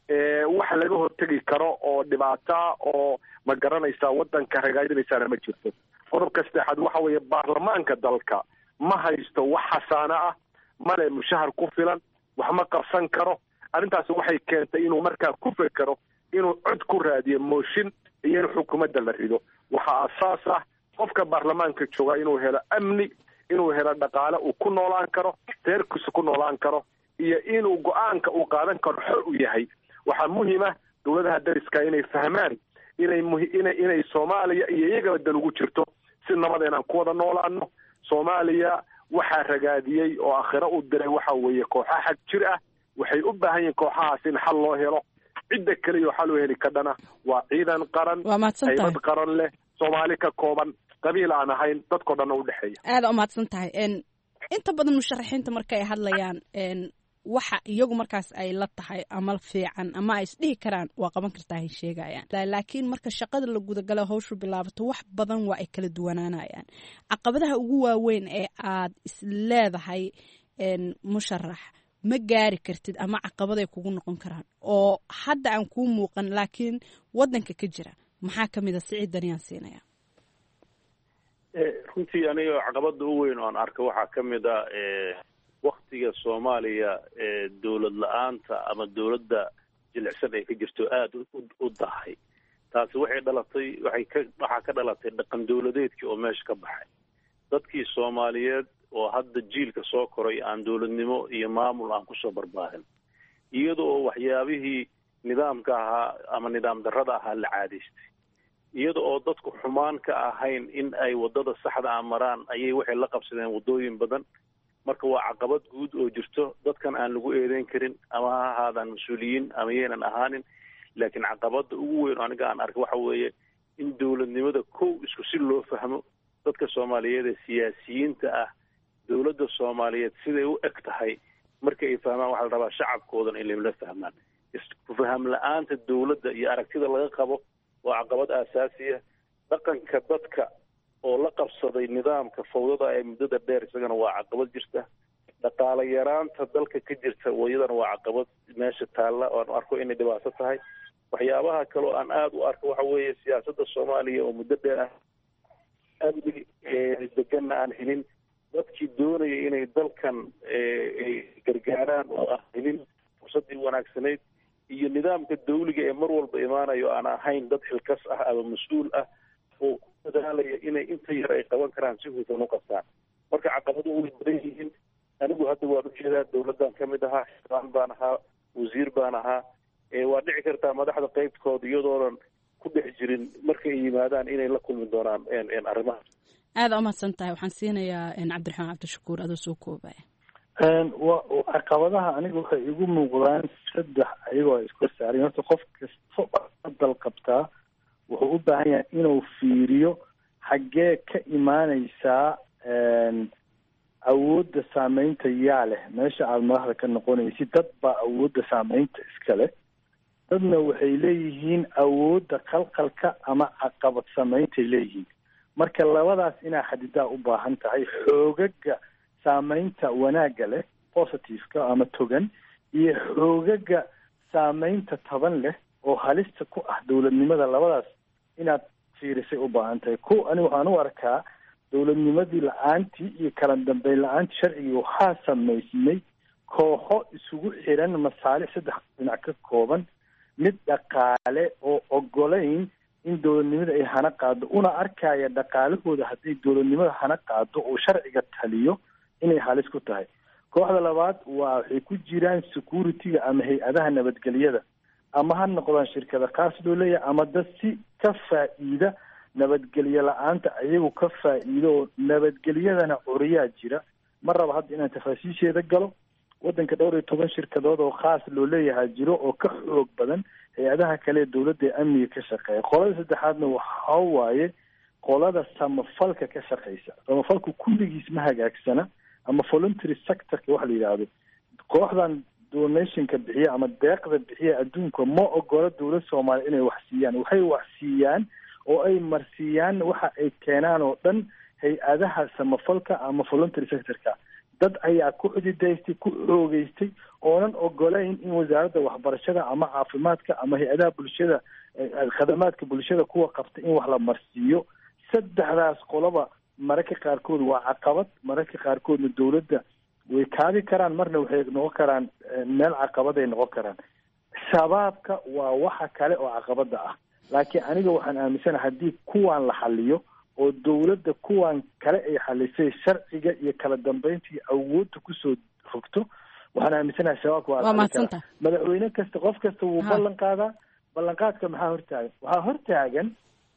wax laga hortegi karo oo dhibaata oo ma garanaysaa waddanka ragaadinaysaana ma jirto. qodobka saddexaad waxa weeye baarlamaanka dalka ma haysto wax xasaano ah, male mushahar ku filan, wax ma qabsan karo. arrintaasi waxay keentay inuu markaa ku fekero inuu cod ku raadiyo mooshin iyo in xukuumadda la rido. waxaa asaas ah qofka baarlamaanka jooga inuu helo amni, inuu helo dhaqaale uu ku noolaan karo, reerkiisa ku noolaan karo, iyo inuu go-aanka uu qaadan karo xor u yahay. waxaa muhiima dawladaha dariska inay fahmaan inay ina inay soomaaliya iyo iyagaba dan ugu jirto si nabad inaan ku wada noolaano. soomaaliya waxaa ragaadiyey oo aakhiro u diray waxa weeye kooxa xag jir ah. waxay u baahan yihiin kooxahaas in xal loo helo. cidda keliya xal loo heli kadhana waa ciidan qaran, haybad qaran leh, soomaali ka kooban, qabiil aan ahayn, dadkao dhanna udhexeeya. aada umahadsan tahay. inta badan musharaxiinta markay hadlayaan waxa iyagu markaas ay la tahay ama fiican ama ay isdhihi karaan waa qaban kartaa hay sheegayaan. laakiin marka shaqada la gudagalo hawshu bilaabato wax badan waa ay kala duwanaanayaan. caqabadaha ugu waaweyn ee aad is leedahay musharax ma gaari kartid ama caqabaday kugu noqon karaan oo hadda aan kuu muuqan laakiin waddanka ka jira maxaa kamid a Siciid Daniyaan siinaya? runtii aniga caqabada u weyn oo aan arko waxaa kamid a waktiga soomaaliya ee dawlad la-aanta ama dawladda jilicsan ay ka jirto aada u dahay. taasi waxay dhalatay waxay ka waxaa ka dhalatay dhaqan dawladeedkii oo meesha ka baxay. dadkii soomaaliyeed oo hadda jiilka soo koray aan dawladnimo iyo maamul aan kusoo barbaarin, iyadoo waxyaabihii nidaamka ahaa ama nidaam darrada ahaa la caadaystay, iyada oo dadku xumaan ka ahayn in ay wadada saxda ah maraan ayay waxay la qabsadeen wadooyin badan. marka waa caqabad guud oo jirto, dadkan aan lagu eedeyn karin ama ha ahaadaan mas-uuliyiin ama yeenan ahaanin. laakiin caqabada ugu weyn aniga aan arka waxa weeye in dawladnimada kow isku si loo fahmo. dadka soomaaliyeed ee siyaasiyiinta ah dawladda soomaaliyeed siday u eg tahay marka ay fahmaan waxaa la rabaa shacabkoodan in la fahmaan. isku faham la-aanta dawladda iyo aragtida laga qabo waa caqabad aasaasiya. dhaqanka dadka oo la qabsaday nidaamka fawdada ee muddada dheer isagana waa caqabad jirta. dhaqaale yaraanta dalka ka jirta iyadana waa caqabad meesha taalla oo aan arko inay dhibaato tahay. waxyaabaha kaloo aan aada u arko waxa weeye siyaasadda soomaaliya oo muddo dheer ah amni deganna aan helin. dadkii doonaya inay dalkan gargaaraan oo aan helin fursadii wanaagsanayd, iyo nidaamka dawliga ee mar walba imaanayo aan ahayn dad xilkas ah ama mas-uul ah oo ku dadaalaya inay inta yar ay qaban karaan si hufan u qabtaan. marka caqabadu way badan yihiin. anigu hadda waan ujeedaa dawladdan ka mid ahaa, xildhibaan baan ahaa, wasiir baan ahaa. waa dhici kartaa madaxda qaybtooda iyadoonan ku dhex jirin markay yimaadaan inay la kulmi doonaan arrimaha. aada umahadsan tahay. waxaan siinayaa cabdiraxmaan cabdishakuur adoo soo koobaya. caqabadaha aniga waxay igu muuqdaan saddex ayagoo isku saaran. horta qof kasta dal qabtaa wuxuu u baahan yahay inuu fiiriyo xaggee ka imaaneysaa awoodda saameynta yaa leh meesha aada madaxda ka noqonaysid. dad baa awoodda saameynta iska leh, dadna waxay leeyihiin awoodda qalqalka ama caqabad sameyntay leeyihiin. marka labadaas inaa xadidaa u baahan tahay. xoogaga saameynta wanaagga leh positiveka ama togan iyo xoogaga saameynta taban leh oo halista ku ah dawladnimada, labadaas inaad fiirisay u baahan tahay. ko ani waxaan u arkaa dawladnimadii la-aantii iyo kala dambeyn la-aantii sharcigii waxaa samaysmay kooxo isugu xiran masaalix saddex dhinac ka kooban. mid dhaqaale oo ogolayn in dawladnimada ay hana qaado, una arkaya dhaqaalahooda hadday dawladnimada hana qaado oo sharciga taliyo inay halis ku tahay. kooxda labaad waa waxay ku jiraan security-ga ama hay-adaha nabadgelyada ama ha noqdaan shirkada kaas loo leeyahay ama dad si ka faa'iida nabadgelyo la-aanta ayagu ka faa'iido oo nabadgelyadana curiyaa jira ma raba hadda inaan tafaasiisheeda galo waddanka dhowr iyo toban shirkadood oo khaas loo leeyahay jiro oo ka xoog badan hay-adaha kale ee dawladda ee amniga ka shaqeeya qolada saddexaadna waxaa waaye qolada samafalka ka shaqeysa samafalku kulligiis ma hagaagsana ama voluntary sectorka waxa la yidhaahdo kooxdan donationka bixiya ama deeqda bixiya adduunka ma ogola dawlad soomaaliya inay wax siiyaan waxay wax siiyaan oo ay marsiiyaan waxa ay keenaan oo dhan hay-adaha samafalka ama voluntary sectorka dad ayaa ku xididaystay ku xoogeystay oonan ogolayn in wasaaradda waxbarashada ama caafimaadka ama hay-adaha bulshada khadamaadka bulshada kuwa qabta in wax la marsiiyo saddexdaas qoloba mararka qaarkood waa caqabad mararka qaarkoodna dawladda way kaabi karaan marna waxay noqon karaan meel caqabaday noqon karaan shabaabka waa waxa kale oo caqabada ah laakiin aniga waxaan aaminsana haddii kuwaan la xaliyo oo dawladda kuwaan kale ay xalisay sharciga iyo kala dambeynta iyo awoodda kusoo fogto waxaan aaminsanaha shabaabka waa mahadsanta madaxweyne kasta qof kasta wuu ballan qaadaa ballanqaadka maxaa hortaagan waxaa hortaagan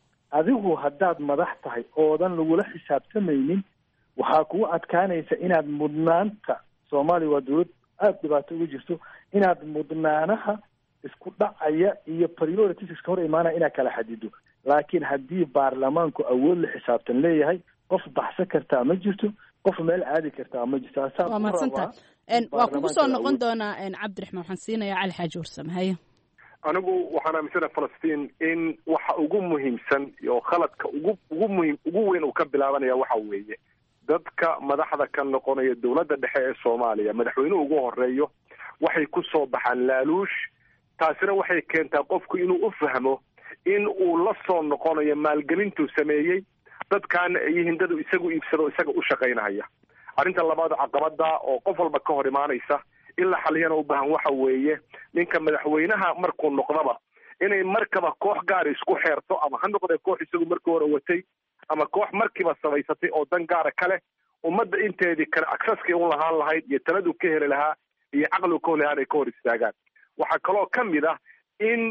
adigu haddaad madax tahay oodan lagula xisaabtamaynin waxaa kugu adkaanaysa inaad mudnaanta soomaaliya waa dawlad aada dhibaato uga jirto inaad mudnaanaha isku dhacaya iyo priorities iska hor imaanaya inaad kala xadido laakiin haddii baarlamaanku awood la xisaabtan leeyahay qof baxsan kartaa ma jirto qof meel aadi kartaa ma jirto waa mahadsanta waa kugu soo noqon doonaa cabdiraxmaan waxaan siinayaa cali xaaji warsame haye anigu waxaan aaminsanaha falastiin in waxa ugu muhiimsan iyo khaladka ugu ugu muhiim ugu weyn uu ka bilaabanaya waxa weeye dadka madaxda ka noqonaya dawladda dhexe ee soomaaliya madaxweynuhu ugu horeeyo waxay ku soo baxaan laaluush taasina waxay keentaa qofku inuu u fahmo in uu la soo noqonayo maalgelintuu sameeyey dadkaana ay yihiin dad isagu iibsado isaga u shaqaynaya arrinta labaad caqabada oo qof walba ka hor imaanaysa in la xaliyana u baahan waxa weeye ninka madaxweynaha markuu noqdaba inay markaba koox gaara isku xeerto ama ha noqdee koox isagu markii hore watay ama koox markiiba samaysatay oo dan gaara kale ummadda inteedii kale acceski u lahaan lahayd iyo taladu ka heli lahaa iyo caqligu ka heli lahaan ay ka hor istaagaan waxaa kaloo ka mid ah in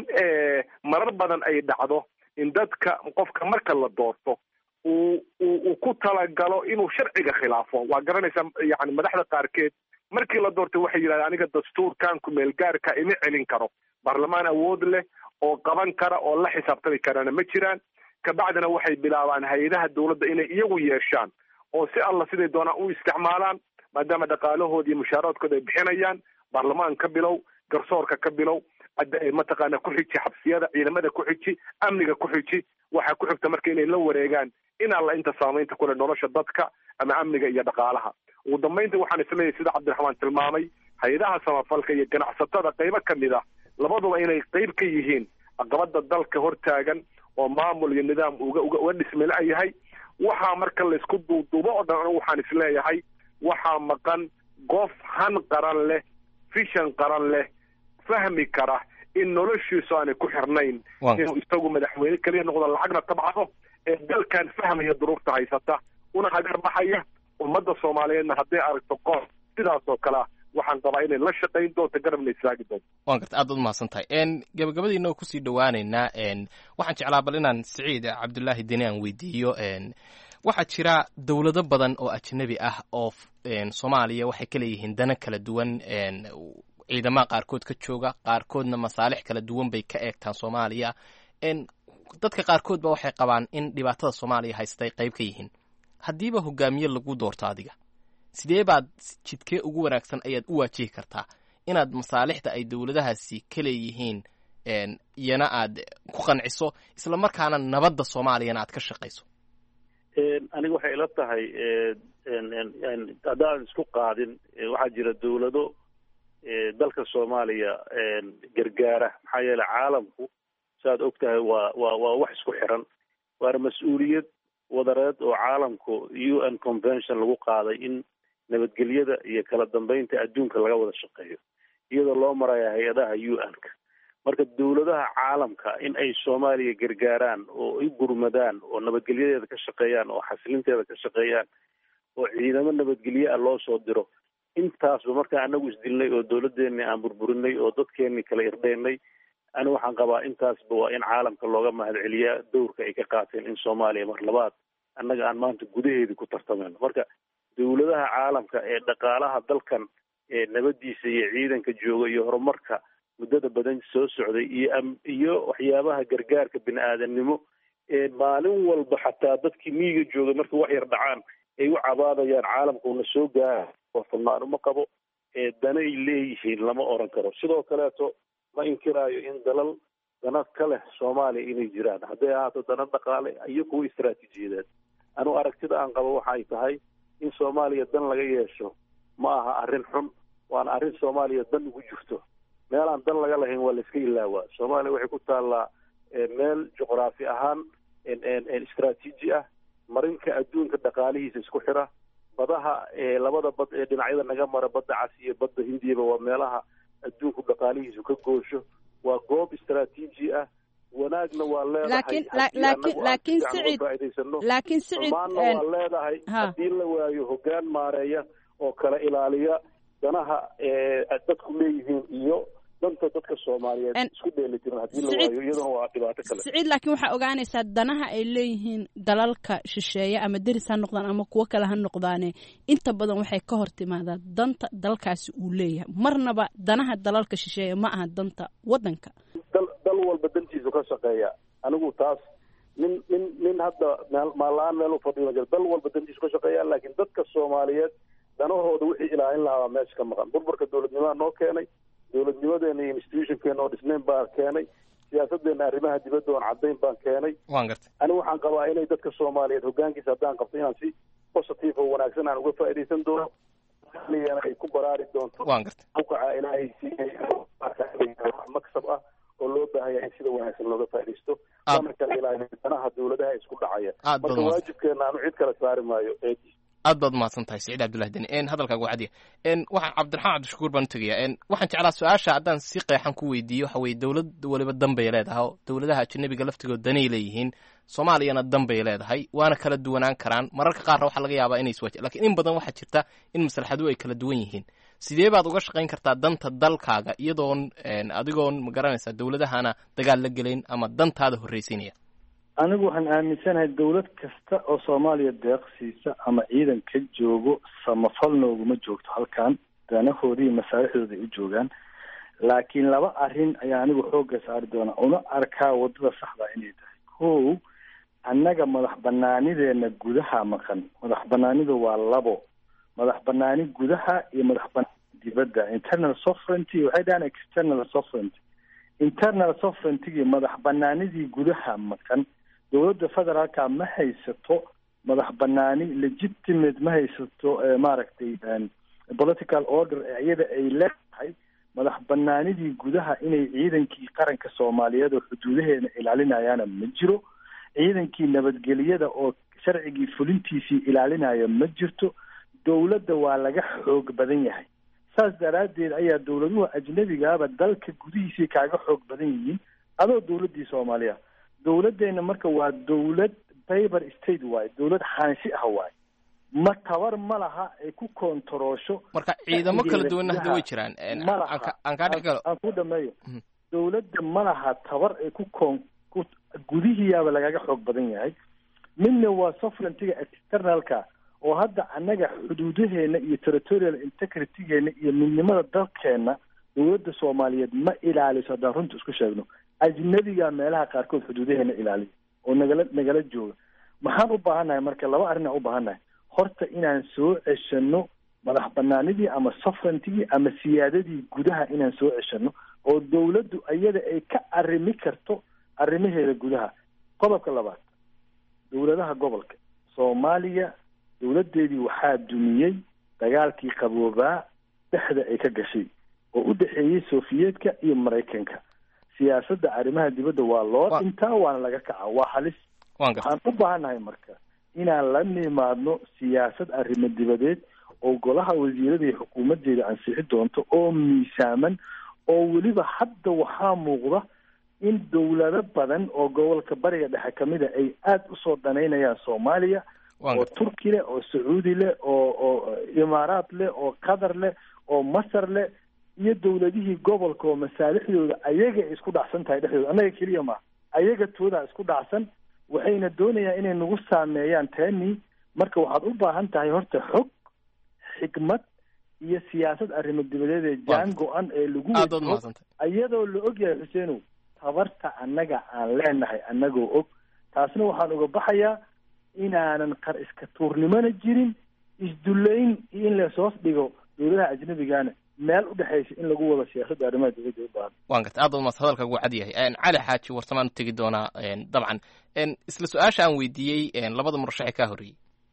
marar badan ay dhacdo in dadka qofka marka la doorto uu uu ku talagalo inuu sharciga khilaafo waa garanaysaa yani madaxda qaarkeed markii la doortay waxay yidhahdeen aniga dastuurkan kumeelgaarka ima celin karo baarlamaan awood leh oo qaban kara oo la xisaabtami karana ma jiraan kabacdina waxay bilaabaan hay-adaha dawladda inay iyagu yeeshaan oo si alla siday doonaan u isticmaalaan maadaama dhaqaalahooda iyo mushaaraadkooda ay bixinayaan baarlamaan ka bilow garsoorka ka bilow mataqaana ku xiji xabsiyada ciidamada ku xiji amniga ku xiji waxaa ku xigta marka inay la wareegaan in alla inta saamaynta kule nolosha dadka ama amniga iyo dhaqaalaha ugu dambaynta waxaan isleeyahay sida cabdiraxmaan tilmaamay hay-adaha samafalka iyo ganacsatada qaybo kamid ah labaduba inay qayb ka yihiin caqabada dalka hortaagan oo maamul iyo nidaam uga uga uga dhismila yahay waxaa marka laysku duuduubo oo dhan waxaan isleeyahay waxaa maqan qof han qaran leh fishan qaran leh fahmi kara in noloshiisu aanay ku xirnayn inuu isagu madaxweyne keliya noqdo lacagna tabcado ee dalkan fahmaya duruufta haysata una hagar baxaya ummadda soomaaliyeedna hadday aragto qof sidaas oo kale ah waxaan qabaa inay la shaqayn doonto garabna islaagi doonto waan garta aad baad umahadsan tahay gabagabadiina oo kusii dhawaaneynaa waxaan jeclaa bal inaan siciid cabdullaahi deni aan weydiiyo waxaa jira dawlado badan oo ajnabi ah oo soomaaliya waxay ka leeyihiin dana kala duwan ciidamada qaarkood ka jooga qaarkoodna masaalix kala duwan bay ka eegtaan soomaaliya dadka qaarkood ba waxay qabaan in dhibaatada soomaaliya haystay qayb ka yihiin haddiiba hogaamiye lagu doorto adiga sidee baad jidkee ugu wanaagsan ayaad u waajihi kartaa inaad masaalixda ay dawladahaasi ka leeyihiin iyana aad ku qanciso isla markaana nabadda soomaaliyana aad ka shaqayso aniga waxay ila tahay haddaan isku qaadin waxaa jira dawlado dalka soomaaliya gargaara maxaa yeelay caalamku saaad og tahay waa waa waa wax isku xiran waana mas-uuliyad wadareed oo caalamku u n convention lagu qaaday in nabadgelyada iyo kala dambeynta adduunka laga wada shaqeeyo iyadoo loo maraya hay-adaha u n-ka marka dawladaha caalamka in ay soomaaliya gargaaraan oo ay gurmadaan oo nabadgelyadeeda ka shaqeeyaan oo xasilinteeda ka shaqeeyaan oo ciidamo nabadgelye ah loo soo diro intaasba markaa anagu isdilnay oo dawladdeeni aan burburinay oo dadkeeni kala irdheynay ani waxaan qabaa intaasba waa in caalamka looga mahadceliyaa dowrka ay ka qaateen in soomaaliya mar labaad annaga aan maanta gudaheedii ku tartamayno. marka dawladaha caalamka ee dhaqaalaha dalkan ee nabadiisa iyo ciidanka jooga iyo horumarka muddada badan soo socday iyo iyo waxyaabaha gargaarka bini aadamnimo ee maalin walba xataa dadkii miyiga jooga marka wax yar dhacaan ay u cabaadayaan caalamkuuna soo gaara oo filmaan uma qabo ee danay leeyihiin lama oran karo. sidoo kaleeto ma inkiraayo in dalal dana ka leh soomaaliya inay jiraan, hadday ahaato dana dhaqaale iyo kuwa istaraatiijiyadeed. anu aragtida aan qabo waxay tahay in soomaaliya dan laga yeesho ma aha arrin xun, waana arrin soomaaliya dan ugu jirto. meelaan dan laga lahayn waa la iska ilaawaa. soomaaliya waxay ku taallaa meel juqraafi ahaan istaraatiiji ah, marinka adduunka dhaqaalihiisa isku xira, badaha labada bad ee dhinacyada naga mara, badda cas iyo badda hindiyaba waa meelaha adduunku dhaqaalihiisu ka goosho. waa goob istaraatiiji ah, wanaagna waa leedahay laakiin sicid laakiin sicid maana waa leedahay haddii la waayo hoggaan maareeya oo kala ilaaliya danaha dadku leeyihiin iyo danta dadka Soomaaliyeed isku dheelitiran. haddii la waayo iyadana waa dhibaato kale. sicid laakiin waxaa ogaanaysaa danaha ay leeyihiin dalalka shisheeye ama deris ha noqdaan ama kuwo kale ha noqdaane inta badan waxay ka hor timaadaa danta dalkaasi uu leeyahay. marnaba danaha dalalka shisheeye ma aha danta waddanka. dal walba dantiisu ka shaqeeya. anigu taas nin nin nin hadda maalaan meel u fadhiyo dal walba dantiisu ka shaqeeya, laakiin dadka Soomaaliyeed danahooda wixii ilaalin lahaa meesha ka maqan. burburka dowladnimada noo keenay, dowladnimadeena iyo institutionkeena oo dhisnayn baa keenay, siyaasadeena arrimaha dibadda oon caddayn baan keenay. waan gartay ani waxaan qabaa inay dadka Soomaaliyeed hoggaankiisa haddaan qabto inaan si positive oo wanaagsan aan uga faa'iidaysan doono, ay ku baraari doonto. waan gartay awqaca ilaahay siiyay maksab ah oo loo baahaya in sida wanaagsan looga faa'iidaysto, ama kala ilaalin danaha dawladaha isku dhacaya. marka waajibkeena aanu cid kala saari maayo. aad baad umahadsan tahay Siciid Cabdullaahi Deni. n hadalkaaga waa cadiya. n waxaan Cabdiraxmaan Cabdishakuur baan tegayaa. n waxaan jeclaa su-aasha haddaan si qeexan ku weydiiyo waxa weye dowlad waliba dan bay leedahay, dowladaha ajnabiga laftigood danay leeyihiin, Soomaaliyana dan bay leedahay, waana kala duwanaan karaan. mararka qaarna waxaa laga yaabaa inay iswaaji, laakiin in badan waxaa jirta in maslaxadu ay kala duwan yihiin. sidee baad uga shaqayn kartaa danta dalkaaga iyadoon adigoon ma garanaysaa dowladahana dagaal la gelayn ama dantaada horreysiinaya? anigu waxaan aaminsanahay dawlad kasta oo Soomaaliya deeqsiisa ama ciidan ka joogo samafal nooguma joogto halkan, danahooda iyo masaalixdooda ay u joogaan. laakiin laba arrin ayaa anigu xoogga saari doona una arkaa wadada saxda inay tahay. kow, annaga madax banaanideena gudaha maqan. madax banaanidu waa labo, madax banaani gudaha iyo madax banaani dibadda. internal sovereignty waxay dhahaan external sovereignty. internal sovereignty madax banaanidii gudaha maqan. dowladda federaalka ma haysato madax banaani legitimate, ma haysato maaragtay political order ee iyada ay leedahay. madax banaanidii gudaha inay ciidankii qaranka Soomaaliyeed oo xuduudaheena ilaalinayaana ma jiro, ciidankii nabadgelyada oo sharcigii fulintiisii ilaalinaya ma jirto. dowladda waa laga xoog badan yahay. saas daraaddeed ayaa dowladuhu ajnabigaaba dalka gudihiisii kaaga xoog badan yihiin adoo dowladdii Soomaaliya. dowladdeena marka waa dowlad paper state waaye, dowlad xaanshi ah waaye. ma tabar ma laha ay ku kontaroosho. marka ciidamo kala duwanna hadda way jiraan. aan kaa dhex galo aan ku dhameeyo. dowladda ma laha tabar ay ku kon ku gudihiyaaba lagaga xoog badan yahay. midna waa sovereignty-ga externalka oo hadda annaga xuduudaheena iyo territorial integritygeena iyo midnimada dalkeena dowladda Soomaaliyeed ma ilaaliso. haddaan runta isku sheegno, ajnabiga meelaha qaarkood xuduudaheena ilaaliya oo nagala nagala jooga. maxaan u baahannahay marka? laba arrin aan u baahannahay. horta inaan soo ceshano madax banaanidii ama sovereignty ama siyaadadii gudaha inaan soo ceshano oo dowladdu iyada ay ka arrimi karto arrimaheeda gudaha. qodobka labaad, dowladaha gobolka Soomaaliya dowladdeedii waxaa dumiyey dagaalkii qaboobaa dhexda ay ka gashay oo u dhexeeyey Sofiyeedka iyo Maraykanka. siyaasadda arrimaha dibadda waa loo dhintaa waana laga kacaa, waa halis. waxaan u baahannahay marka inaan la nimaadno siyaasad arrimo dibadeed oo golaha wasiirada iyo xukuumaddeeda ansixi doonto oo miisaaman, oo weliba hadda waxaa muuqda in dowlado badan oo gobolka bariga dhexe kamid a ay aada usoo danaynayaan Soomaaliya, oo Turki leh, oo Sacuudi leh, oo oo Imaaraat leh, oo Qatar leh, oo Masar leh, iyo dawladihii gobolka oo masaalixdooda ayaga isku dhacsan tahay dhexdooda, annaga keliya ma ayaga toodaa isku dhacsan, waxayna doonayaan inay nagu saameeyaan tani. Marka waxaad u baahan tahay horta xog, xikmad iyo siyaasad arrimo dibadeed ee jaan go-an ee lagu wado, iyadoo la ogyahay xuseenow tabarta annaga aan leenahay annagoo og. taasna waxaan uga baxayaa inaanan qar iska tuurnimona jirin, isdullayn iyo in lasoos dhigo dawladaha ajnabigana meel u dhexaysa in lagu wado siyaasadda arrimaha dibadda u baahan. waan gartay aad umas hadalka ugu cad yahay. cali xaaji warsamaan u tegi doonaa dabcan isla su-aasha aan weydiiyey labada murashaxe ka horreeyey.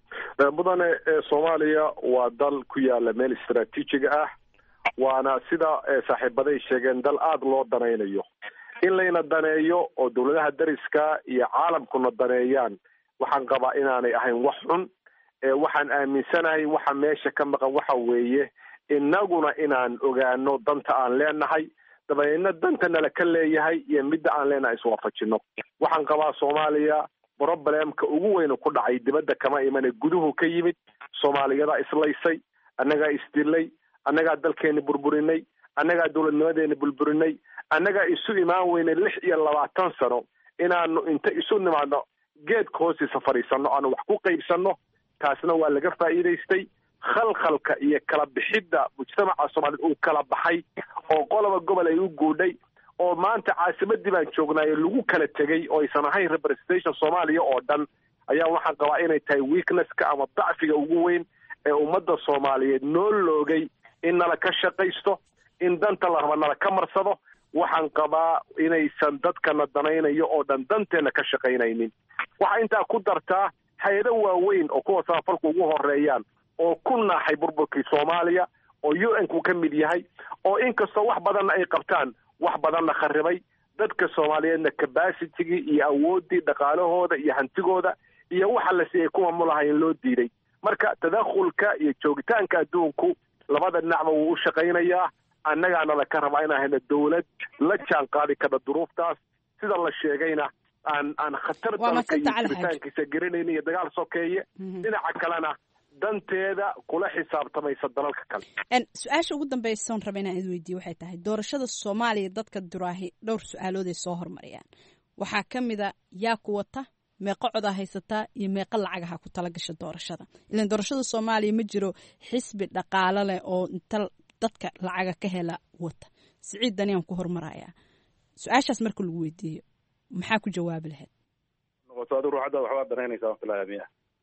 mudane soomaaliya waa dal ku yaala meel istaraatiijiga ah, waana sida saaxiibaday sheegeen dal aada loo danaynayo. in layna daneeyo oo dawladaha dariska iyo caalamkuna daneeyaan waxaan qabaa inaanay ahayn wax xun. waxaan aaminsanahay waxa meesha ka maqan waxa weeye inaguna inaan ogaano danta aan leenahay, dabadeedna danta nala ka leeyahay iyo midda aan leenahay iswaafajino. waxaan qabaa soomaaliya problemka ugu weyna ku dhacay dibadda kama imane guduhu ka yimid. soomaaliyada islaysay, annagaa isdilay, annagaa dalkeeni burburinay, annagaa dawladnimadeeni burburinay, annagaa isu imaan weynay lix iyo labaatan sano inaanu inta isu nimaadno geedka hoostiisa fadhiisano aanu wax ku qaybsano. taasna waa laga faa'iidaystay. khalkhalka iyo kala bixidda mujtamaca soomaaliyed uu kala baxay oo qoloba gobol ay u guudhay, oo maanta caasimadii baan joognaayo lagu kala tegay oo aysan ahayn representation soomaaliya oo dhan, ayaa waxaan qabaa inay tahay weaknesska ama dacfiga ugu weyn ee ummadda soomaaliyeed noo loogay in nala ka shaqaysto, in danta la raba nala ka marsado. waxaan qabaa inaysan dadkana danaynayo oo dhan danteena ka shaqaynaynin. waxaa intaa ku dartaa hay-ado waaweyn oo kuwa samafalku ugu horeeyaan oo ku naaxay burburkii soomaaliya oo u n ku ka mid yahay, oo inkastoo wax badanna ay qabtaan wax badanna kharibay. dadka soomaaliyeedna capacitigii iyo awooddii dhaqaalahooda iyo hantigooda iyo waxa la siiyey kuwa mulahayn loo diiday. marka tadakhulka iyo joogitaanka adduunku labada dhinacba wuu u shaqaynayaa. annagaana la ka rabaa inaan hayno dawlad la jaan qaadi karta duruuftaas, sida la sheegayna aan aan khatar dalka iyo jiritaankiisa garanayna iyo dagaal sokeeye. dhinaca kalena danteeda kula xisaabtamaysa dalalka kale. su-aasha ugu dambaysa oon raba inaan id weydiiye waxay tahay doorashada soomaaliya dadka duraahi dhowr su-aalood ay soo hormariyaan. waxaa ka mid a yaa ku wata, meeqo codaa haysataa iyo meeqo lacagaha ku tala gasha doorashada. ilan doorashada soomaaliya ma jiro xisbi dhaqaalo leh oo inta dadka lacaga ka hela wata. siciid daniyaan ku hormarayaa. su-aashaas marka lagu weydiiyo maxaa ku jawaabi lahayd? noqoto adu ruuxadda waxbaa danaynaysaa waqtilaamiya.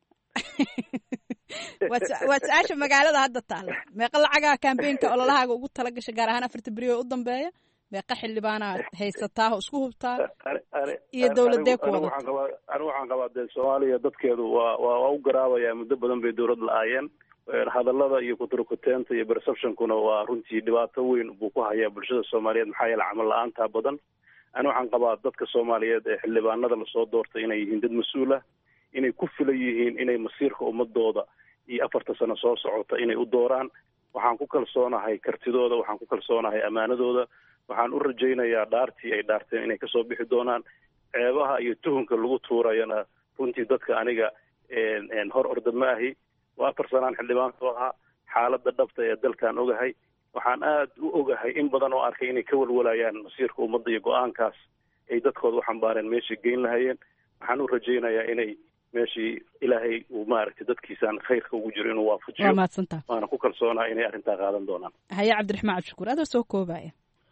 waa su-aasha magaalada hadda taala. meeqa lacagaha kambeynka ololahaaga ugu tala gasha gaar ahaan afarta beri oo u dambeeya? meeqa xildhibaanaad haysataa oo isku hubtaa iyo dawladee ku wadata? anigu waxaan qabaa dee soomaaliya dadkeedu waa waa u garaabayaa muddo badan bay dawlad la-aayeen. hadallada iyo kuturkuteenta iyo perceptionkuna waa runtii dhibaato weyn buu ku hayaa bulshada soomaaliyeed, maxaa yeele camal la-aantaa badan. ani waxaan qabaa dadka soomaaliyeed ee xildhibaanada lasoo doortay inay yihiin dad mas-uula, inay ku filan yihiin inay masiirka ummadooda iyo afarta sano soo socota inay u dooraan. waxaan ku kalsoonahay kartidooda, waxaan ku kalsoonahay ammaanadooda. waxaan u rajaynayaa dhaartii ay dhaarteen inay kasoo bixi doonaan. ceebaha iyo tuhunka lagu tuurayana runtii dadka aniga hor orda ma ahi. waa afar sanaan xildhibaanku ahaa. xaaladda dhabta ee dalkaan ogahay. waxaan aad u ogahay in badan oo arkay inay ka walwalayaan masiirka ummadda iyo go-aankaas ay dadkooda u xambaareen meeshay geyn lahayeen. waxaan u rajaynayaa inay meeshii ilaahay uu maaragtay dadkiisaan khayrka ugu jiro inuu waafajiyo. waa mahadsantaha. waana ku kalsoonaha inay arrintaa qaadan doonaan. haye cabdiraxmaan cabdishakuur adoo soo koobaya.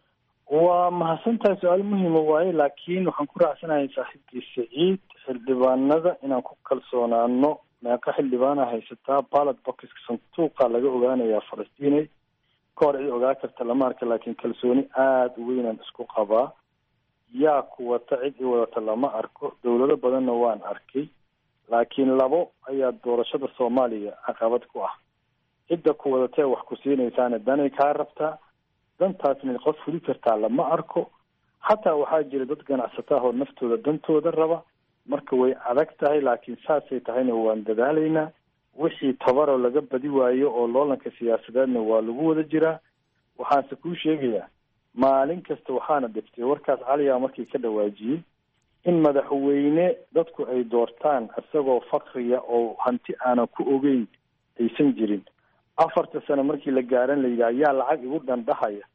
waa mahadsantahay, su-aal muhiima waaye, laakiin waxaan ku raacsanahay saaxiibkii saciid. xildhibaanada inaan ku kalsoonaano. meeqa xildhibaana haysataa ballot boxka sanduuqa laga ogaanayaa falastiinay. ka hor cid ogaa karta lama arka, laakiin kalsooni aada u weynaan isku qabaa. yaa ku wata cid i wadata lama arko. dawlado badanna waan arkay, laakiin labo ayaa doorashada soomaaliya caqabad ku ah. cidda ku wadatee wax ku siinaysaana danay kaa rabtaa. dantaasna qof fuli kartaa lama arko. xataa waxaa jira dad ganacsataa oo naftooda dantooda raba. marka way adag tahay, laakiin saasay tahayna waan dadaalaynaa. wixii tabaroo laga badi waayo oo loolanka siyaasadeedna waa lagu wada jiraa. waxaanse kuu sheegayaa maalin kasta waxaana dhiftay warkaas caliyaa markii ka dhawaajiyey in madaxweyne dadku ay doortaan isagoo fakriya oo hanti aanan ku ogeyn aysan jirin. afarta sano markii la gaaran la yidhaha yaa lacag igu dhandhahaya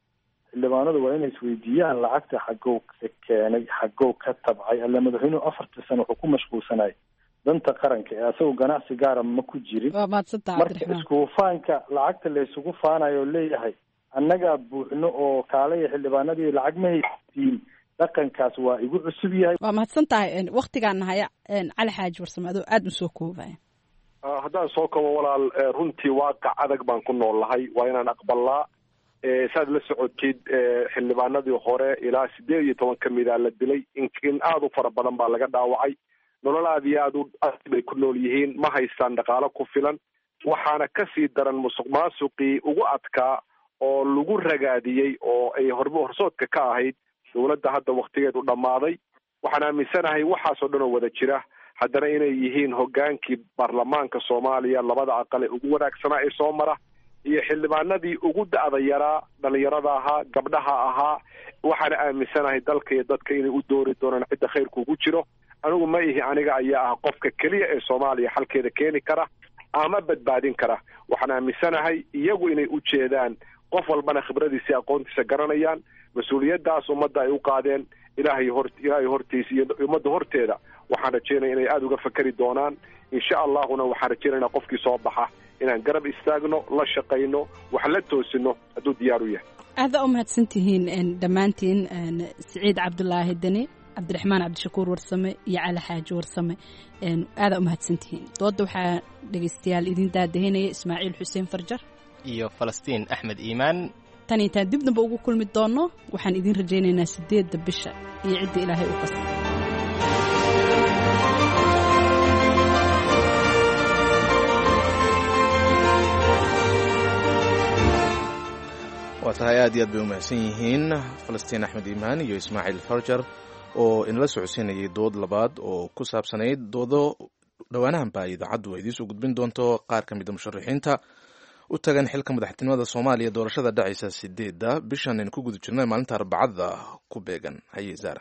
xildhibaanadu waa inay isweydiiyaan lacagta xagow ka keenay xagow ka tabcay alla madaxweynuhu afartii sano wuxuu ku mashquulsanay danta qaranka ee asagoo ganacsi gaara ma ku jirin marka iskuufaanka lacagta la isugu faanayo leeyahay annagaa buuxno oo kaalaya xildhibaanadii lacag ma haysiin dhaqankaas waa igu cusub yahay. waa mahadsan tahay waktigaan nahaya cali xaaji warsame adoo aada u soo koobaya. haddaan soo koobo walaal runtii waaqac adag baan ku nool lahay waa inaan aqbalaa saad la socotid xildhibaanadii hore ilaa sideed iyo toban ka mida la dilay in aada u fara badan baa laga dhaawacay nolol aad iyo aada u bay ku nool yihiin ma haystaan dhaqaalo ku filan waxaana kasii daran musuq maasuqii ugu adkaa oo lagu ragaadiyey oo ay hor horsoodka ka ahayd dawladda hadda waktigeed u dhammaaday waxaan aaminsanahay waxaasoo dhan oo wada jira haddana inay yihiin hoggaankii baarlamaanka soomaaliya labada aqal ee ugu wanaagsanaa ee soo mara iyo xildhibaanadii ugu da'da yaraa dhalinyarada ahaa gabdhaha ahaa waxaana aaminsanahay dalka iyo dadka inay u doori doonaan cidda khayrku ugu jiro anigu ma ihi aniga ayaa ah qofka keliya ee soomaaliya xalkeeda keeni kara ama badbaadin kara waxaan aaminsanahay iyagu inay u jeedaan qof walbana khibradiisa aqoontiisa garanayaan mas-uuliyaddaas ummadda ay u qaadeen ilaahay hor ilaahay hortiisa iyo ummadda horteeda waxaan rajeynaya inay aada uga fakeri doonaan insha allahuna waxaan rajeynaynaa qofkii soo baxa inaan garab istaagno la shaqayno wax la toosino hadduu diyaar u yahay. aada u mahadsan tihiin dhammaantiin siciid cabdulaahi deni cabdiraxmaan cabdishakuur warsame iyo cali xaaji warsame aada u mahadsan tihiin. dooda waxaa dhegeystayaal idin daadahinaya ismaaciil xuseen farjar iyo falastiin axmed iimaan. tan intaan dibnaba ugu kulmi doonno waxaan idin rajaynaynaa sideedda bisha iyo cidda ilaahay u qasay. waa tahay aad iyo aad bay umahadsan yihiin falastiin axmed iimaan iyo ismaaciil farjar oo inala socodsiinayay dood labaad oo ku saabsanayd doodo dhowaanahan baa idaacaddu ay idiin soo gudbin doonto qaar ka mida musharaxiinta u tagan xilka madaxtinimada soomaaliya doorashada dhacaysa sideedda bishan aynu ku guda jirnay maalinta arbacada ku beegan. haye zaara.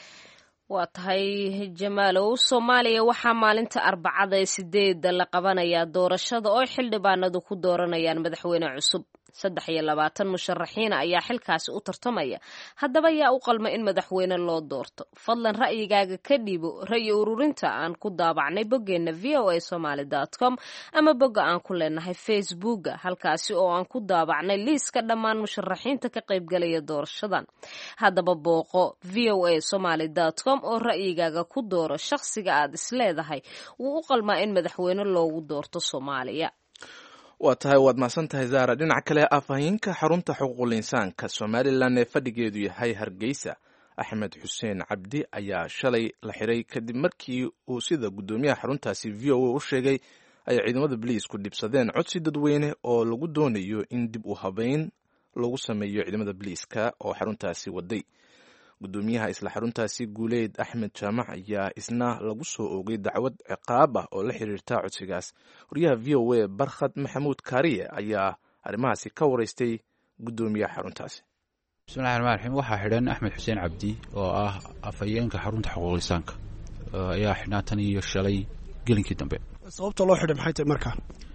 waa tahay jamaalow soomaaliya waxaa maalinta arbacada ee sideedda la qabanayaa doorashada oo xildhibaanadu ku dooranayaan madaxweyne cusub. saddex iyo labaatan musharaxiina ayaa xilkaasi u tartamaya. haddaba yaa u qalma in madaxweyne loo doorto? fadlan ra'yigaaga ka dhiibo ra'yi ururinta aan ku daabacnay boggeena v o a somaly dot com ama bogga aan ku leenahay facebooka halkaasi oo aan ku daabacnay liiska dhammaan musharaxiinta ka qaybgalaya doorashadan. haddaba booqo v o a somaly dot com oo ra'yigaaga ku dooro shakhsiga aad isleedahay wuu u qalmaa in madaxweyne loogu doorto soomaaliya. waa tahay waad mahadsan tahay zaara. dhinaca kale afhayeenka xarunta xuquuqul insaanka somalilan ee fadhigeedu yahay hargeysa axmed xuseen cabdi ayaa shalay la xiray kadib markii uu sida guddoomiyaha xaruntaasi v o a u sheegay ay ciidamada boliisku dhibsadeen codsi dadweyne oo lagu doonayo in dib u habeyn lagu sameeyo ciidamada boliiska oo xaruntaasi waday. guddoomiyaha isla xaruntaasi guuleed axmed jaamac ayaa isna lagu soo oogay dacwad ciqaab ah oo la xiriirta codsigaas. wariyaha v o a barkhad maxamuud kaariye ayaa arrimahaasi ka waraystay guddoomiyaha xaruntaasi. bismillahi raxmaan raxiim. waxaa xidhan axmed xuseen cabdi oo ah afhayeenka xarunta xuquuqul insaanka ayaa xidhnaa tan iyo shalay gelinkii dambe. sababta loo xidhay maxay tahay markaa?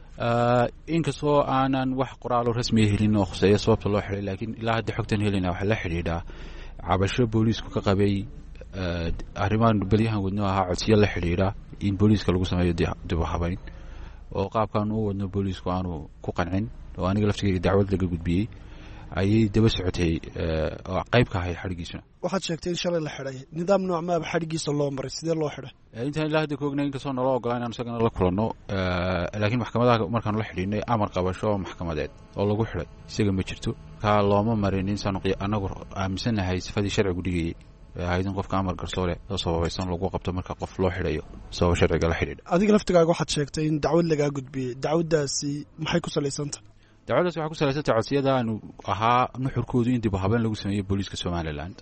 inkastoo aanan wax qoraalo rasmiya helin oo khuseeya sababta loo xidhay laakiin ilaa hadda xogtan helina waxaa la xidhiidhaa cabasho booliisku ka qabay arrimahan belyahan wadno ahaa codsiyo la xidhiidha in booliiska lagu sameeyo dib u habeyn oo qaabkan u wadno booliisku aanu ku qancin oo aniga laftigeyga dacwad laga gudbiyey ayay daba socotay oo qayb ka ahay xadhigiisuna. waxaad sheegtay in shalay la xidhay nidaam nooc maaba xadhigiisa loo maray sidee loo xidhay? intaan ilaa hadda koogna inkastoo nala ogolaan inaan isagana la kulanno laakiin maxkamadaha markaanu la xidhiidhnay amar qabasho maxkamadeed oo lagu xidhay isaga ma jirto. kaa looma marin insaan anagu aaminsanahay sifadii sharcigu dhigayay ahayd in qofka amar garsoore oo sababaysan lagu qabto marka qof loo xidhayo sababa sharciga la xidhiidha. adiga laftigaaga waxaad sheegtay in dacwad lagaa gudbiyey. dacwaddaasi maxay ku salaysantah? dacwaddaasi waxay ku salaysantah codsiyada aanu ahaa nuxurkoodu in dib u habeen lagu sameeyo booliiska somaliland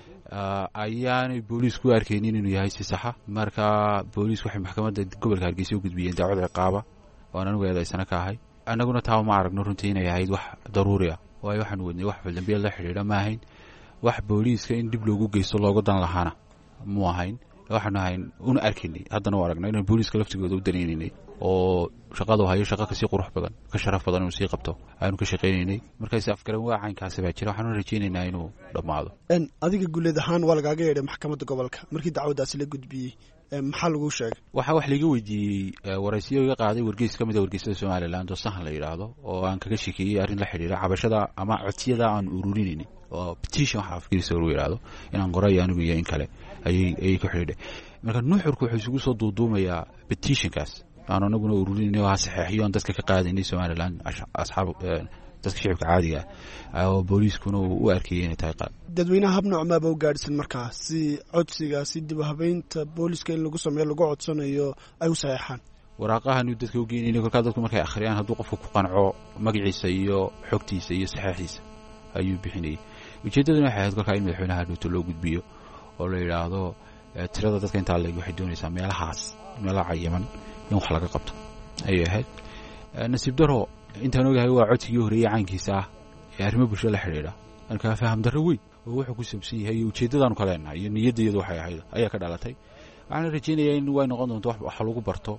ayaanay booliisku u arkaynin inuu yahay si saxa. marka booliis waxay maxkamadda gobolka hargeysa u gudbiyeen dacwad ciqaaba oan anigu eedaysana ka ahay. annaguna taaba ma aragno runtii inay ahayd wax daruuri ah waayo waxaanu wadnay wax faldambiyeed la xidhiidha ma ahayn wax booliiska in dib loogu geysto looga dan lahaana mu ahayn waxaan ahayn una arkaynay haddana u aragnay inaan booliiska laftigooda u danaynaynay oo shaqadu hayo shaqo kasii qurux badan ka sharaf badan inuu sii qabto aanu ka shaqaynaynay markaas afgaran waa caynkaasi baa jira waxaan rajaynaynaa inuu dhammaado adiga guuleed ahaan waa lagaaga yeedhay maxkamadda gobolka markii dacwaddaasi la gudbiyey maxaa lagu sheegay waxaa wax laiga weydiiyey waraysiyo iga qaaday wargeys ka mid a wargeysada somaliland oo sahan la yidhaahdo oo aan kaga shekeeyey arrin la xidhiira cabashada ama codsiyada aan ururinaynin oo petition waxa afkiisa lagu yidhaahdo inaan qoray anigu iyo in kale ayay ayay ku xidhiidhay marka nuuxurku wuxuu isugu soo duuduumayaa petitionkaas aan anaguna ururinayno waa saxeexiyo aan dadka ka qaadaynay somaliland asxaab dadka shicibka caadiga ah oo booliiskuna uu u arkayay inay tahay qaad dadweynaha hab noocmaaba u gaadhsan markaa si codsiga si dib u habeynta booliiska in lagu sameeyo lagu codsanayo ay u saxeexaan waraaqahanu dadka u geynayna kolkaa dadku markay akhriyaan hadduu qofku ku qanco magaciisa iyo xogtiisa iyo saxeexiisa ayuu bixinayay ujeeddaduna waxay ahayd kolkaa in madaxweynaha dhuuto loo gudbiyo oo la yidhaahdo tirada dadka intaa leeg waxay doonaysaa meelahaas meelaha cayiman in wax laga qabto ayay ahayd nasiib daro intaan ogahay waa codsigii horeeyey caynkiisa ah ee arrimo bulsho la xidhiidha markaa faham darro weyn oo wuxuu ku saabsan yahay iyo ujeeddadaanu ka leenahay iyo niyaddayadu waxay ahayd ayaa ka dhalatay waxaana rajaynayaa in way noqon doonto wax lagu barto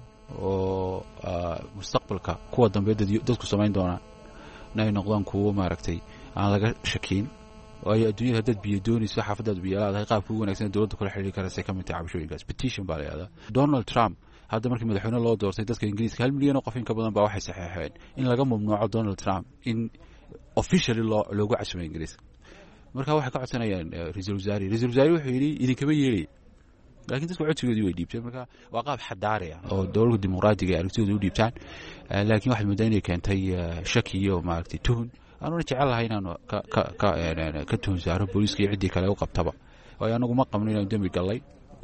oo mustaqbalka kuwa dambe dadku samayn doonaan in ay noqdaan kuwo maaragtay aan laga shakiin waayo adduunyada haddaad biyo doonayso xaafadaad biyo laadahay qaabka ugu wanagsan dowladda kula xidhiiri karasay ka mid tahay cabashooyinkaas petition baa la yidhahdaa donald trump hadda markii madaxweyne loo doortay dadka ingiriiska hal milyan oo qof in ka badan baa waxay saxeexeen in laga mamnuuco donald trump in officially loo loogu casumay ingiriiska marka waxay ka codsanayaan ra-iisul wasaare ra-iisul wasaare wuxuu yidhi idinkama yeelay laakiin dadku codsigoodii way dhiibteen marka waa qaab xadaari ah oo dowladda dimuqraadiga ay aragtidooda u dhiibtaan laakiin waxaad moodaa inay keentay shaki iyo maaragtay tuhun aanuna jecel lahay inaanu ka ka ka ka tuhun saaro booliiska iyo ciddii kale u qabtaba waayo anagu ma qabno inaanu dembi gallay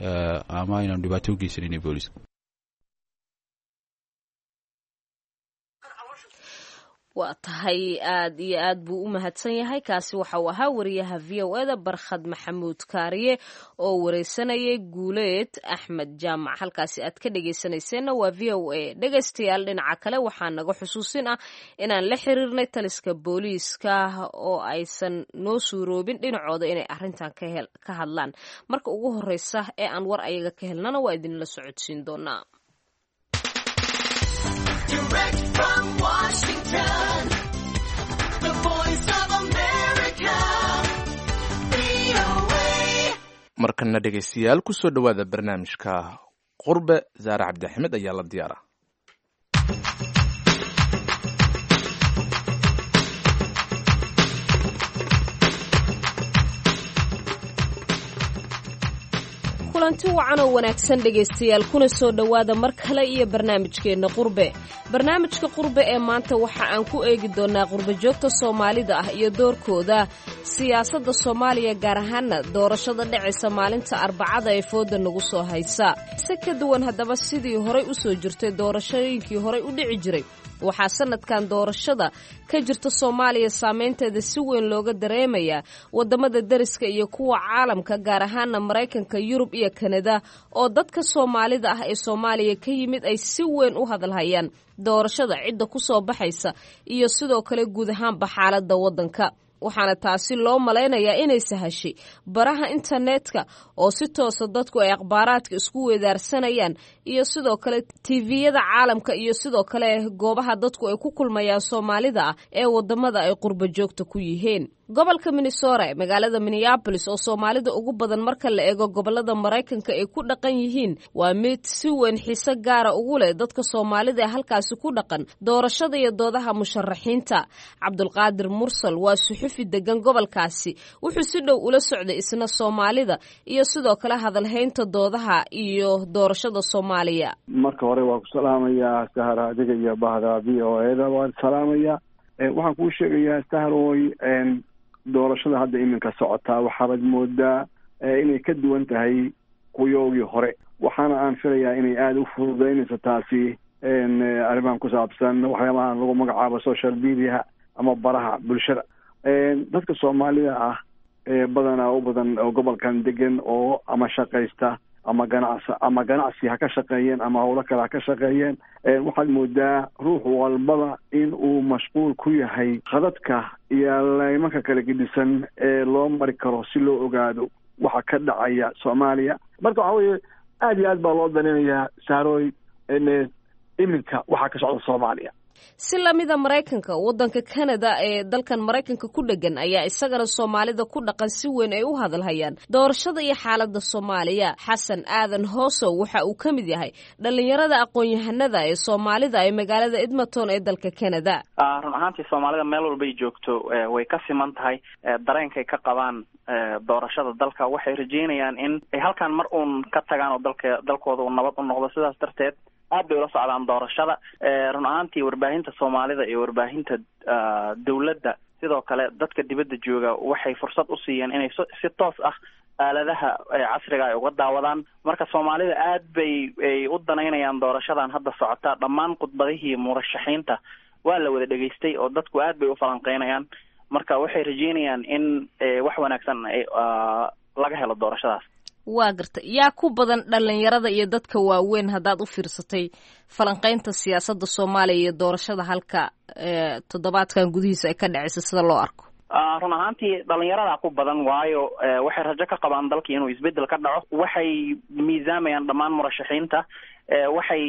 ama inaanu dhibaato u geysanayna booliiska waa tahay aad iyo aad buu u mahadsan yahay kaasi waxa uu ahaa wariyaha v o eda barkhad maxamuud kaariye oo wareysanayay guuleed axmed jaamac halkaasi aad ka dhegeysanayseena waa v o a dhegaystayaal dhinaca kale waxaa naga xusuusin ah inaan la xiriirnay taliska booliiska oo aysan noo suuroobin dhinacooda inay arintan ka hadlaan marka ugu horeysa ee aan war ayaga ka helnana waa idinla socodsiin doonaa. Direct from Washington, the voice of America, V O A. markana dhegaystayaal ku soo dhowaada barnaamijka qurbe zaare cabdi axmed ayaa la diyaara. kulanti wacan oo wanaagsan dhegaystayaal kuna soo dhowaada mar kale iyo barnaamijkeenna qurbe barnaamijka qurbe ee maanta waxa aan ku eegi doonaa qurbe joogta soomaalida ah iyo doorkooda siyaasadda soomaaliya gaar ahaana doorashada dhacaysa maalinta arbacada ee fooda nagu soo haysa si ka duwan haddaba sidii horay u soo jirtay doorashooyinkii horay u dhici jiray waxaa sanadkan doorashada ka jirta soomaaliya saameynteeda si weyn looga dareemayaa wadamada dariska iyo kuwa caalamka gaar ahaana maraykanka yurub iyo kanada oo dadka soomaalida ah ee soomaaliya ka yimid ay si weyn u hadalhayaan doorashada cidda ku soo baxaysa iyo sidoo kale guud ahaanba xaaladda waddanka waxaana taasi loo malaynayaa inay sahashay baraha internetka oo si toosa dadku ay akhbaaraadka isku weedaarsanayaan iyo sidoo kale tviyada caalamka iyo sidoo kale goobaha dadku ay ku kulmayaan soomaalida ah ee wadamada ay qurbo joogta ku yihiin gobolka Minnesota ee magaalada Minneapolis oo soomaalida ugu badan marka la eego gobolada Mareykanka ay ku dhaqan yihiin waa mid si weyn xiiso gaara ugu leh dadka soomaalida ee halkaasi ku dhaqan doorashada iyo doodaha musharaxiinta Cabdulqaadir Mursal waa suxufi degan gobolkaasi wuxuu si dhow ula socday isna soomaalida iyo sidoo kale hadalhaynta doodaha iyo doorashada Soomaaliya marka hore waa ku salaamayaa sahara adiga iyo bahda V O A da waan salaamayaa waxaan kuu sheegayaa saharoy doorashada hadda iminka socotaa waxaabad moodaa inay ka duwan tahay kuyoogii hore waxaana aan filayaa inay aada u fududeynayso taasi arrimahan ku saabsan waxyaabahan lagu magacaabo social media ama baraha bulshada dadka soomaalida ah badanaa u badan oo gobolkan degan oo ama shaqaysta ama ganacsi ama ganacsi ha ka shaqeeyeen ama howlo kale ha ka shaqeeyeen waxaad moodaa ruux walbaba in uu mashquul ku yahay khadadka iyo laymanka kala gedisan ee loo mari karo si loo ogaado waxa ka dhacaya Soomaaliya marka waxa weeye aad iyo aad baa loo daninayaa saarooy iminka waxaa ka socda soomaaliya. si lamida maraykanka waddanka canada ee dalkan maraykanka ku dhegan ayaa isagana soomaalida ku dhaqan si weyn ay u hadalhayaan doorashada iyo xaaladda soomaaliya. xasan aadan hoosow waxa uu ka mid yahay dhallinyarada aqoon-yahanada ee soomaalida ee magaalada edmonton ee dalka canada. run ahaantii soomaalida meel walbay joogto way ka siman tahay dareenkay ka qabaan doorashada dalka. waxay rajeynayaan in ay halkaan mar uun ka tagaan oo dalka dalkooda uu nabad u noqdo. sidaas darteed aad bay ula socdaan doorashada. run ahaantii warbaahinta soomaalida iyo warbaahinta dawladda sidoo kale dadka dibadda jooga waxay fursad u siiyeen inay si toos ah aaladaha casriga ay uga daawadaan. marka soomaalida aad bay ay u danaynayaan doorashadan hadda socota. dhammaan khudbadihii murashaxiinta waa la wada dhegaystay oo dadku aad bay u falanqeynayaan. marka waxay rajeynayaan in wax wanaagsan ay laga helo doorashadaas. waa garta yaa ku badan dhallinyarada iyo dadka waaweyn haddaad u fiirsatay falanqaynta siyaasadda soomaaliya iyo doorashada halka toddobaadkan gudihiisa ay ka dhacaysa sida loo arko? run ahaantii dhallinyaradaa ku badan waayo waxay rajo ka qabaan dalkii inuu isbeddel ka dhaco. waxay miisaamayaan dhammaan murashaxiinta. waxay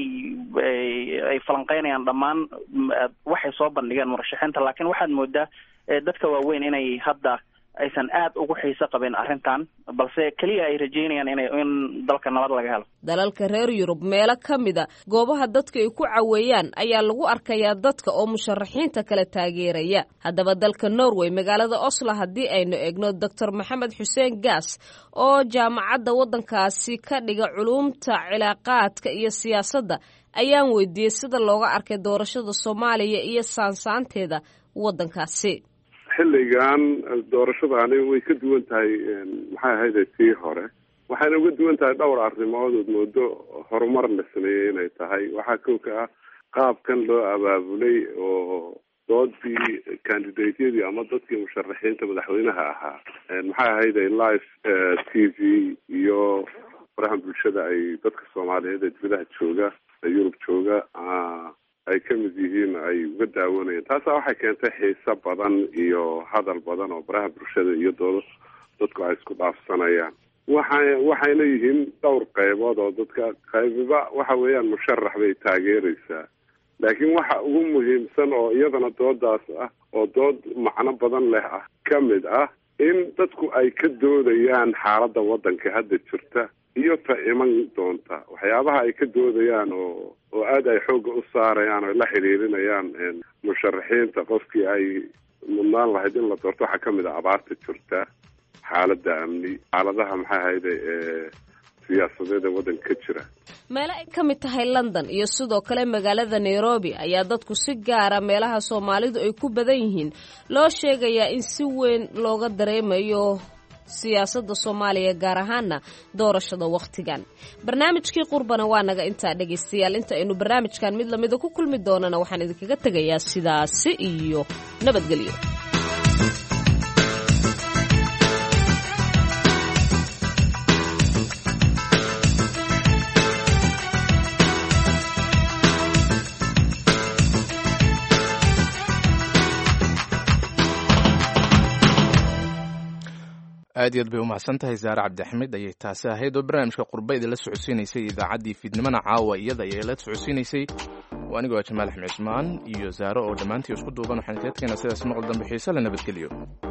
ay falanqeynayaan dhammaan waxay soo bandhigeen murashaxiinta. laakiin waxaad moodaa dadka waaweyn inay hadda aysan aad ugu xiiso qabin arrintan, balse keliya ay rajeynayaan inay in dalka nabad laga helo. dalalka reer yurub meelo ka mida goobaha dadka ay ku caweeyaan ayaa lagu arkayaa dadka oo musharaxiinta kala taageeraya. haddaba dalka norway magaalada oslo haddii aynu eegno doctor maxamed xuseen gaas oo jaamacadda waddankaasi ka dhiga culuumta cilaaqaadka iyo siyaasadda ayaan weydiiyey sida looga arkay doorashada soomaaliya iyo saansaanteeda waddankaasi. xilligan doorashadaani way ka duwan tahay maxay ahayd tii hore. waxayna uga duwan tahay dhowr arrimood ood moodo horumar la sameeyey inay tahay. waxaa kow ka ah qaabkan loo abaabulay oo doodii candidateyadii ama dadkii musharaxiinta madaxweynaha ahaa maxay ahayd live t v iyo farahan bulshada ay dadka soomaaliyeed ee dibadaha jooga ee yurub jooga ay ka mid yihiin ay uga daawanayeen. taasa waxay keentay xiiso badan iyo hadal badan oo baraha bulshada iyo dooda dadku ay isku dhaafsanayaan. waxay waxayna yihiin dhowr qaybood oo dadka qaybiba waxa weeyaan musharax bay taageeraysaa. laakiin waxa ugu muhiimsan oo iyadana doodaas ah oo dood macno badan leh ah ka mid ah in dadku ay ka doodayaan xaaladda waddanka hadda jirta iyo ta iman doonta. waxyaabaha ay ka doodayaan oo oo aad ay xoogga u saarayaan oo la xiriirinayaan musharaxiinta qofkii ay mudnaan lahayd in la doorto waxaa ka mid ah abaarta jirta, xaaladda amni, xaaladaha maxay ahayde ee siyaasadeed ee waddanka ka jira. meelo ay ka mid tahay london iyo sidoo kale magaalada nairobi ayaa dadku si gaara meelaha soomaalidu ay ku badan yihiin loo sheegayaa in si weyn looga dareemayo siyaasadda soomaaliya gaar ahaana doorashada wakhtigan. barnaamijkii qurbana waa naga intaa dhegaystayaal. inta aynu barnaamijkan mid lamida ku kulmi doonana waxaan idinkaga tegayaa sidaasi iyo nabadgelyo. aad iyo aad bay umahadsan tahay saare cabdixmed ayay taasi ahayd oo barnaamijka qurba idinla socodsiinaysay idaacaddii fiidnimana caawa iyada ayay la socodsiinaysay. waa anigoo jamaal axmed cismaan iyo saare oo dhammaantii isku duuban waxaan kaga tegaynaa sidaas noqol dambe xiise le nabadgelyo.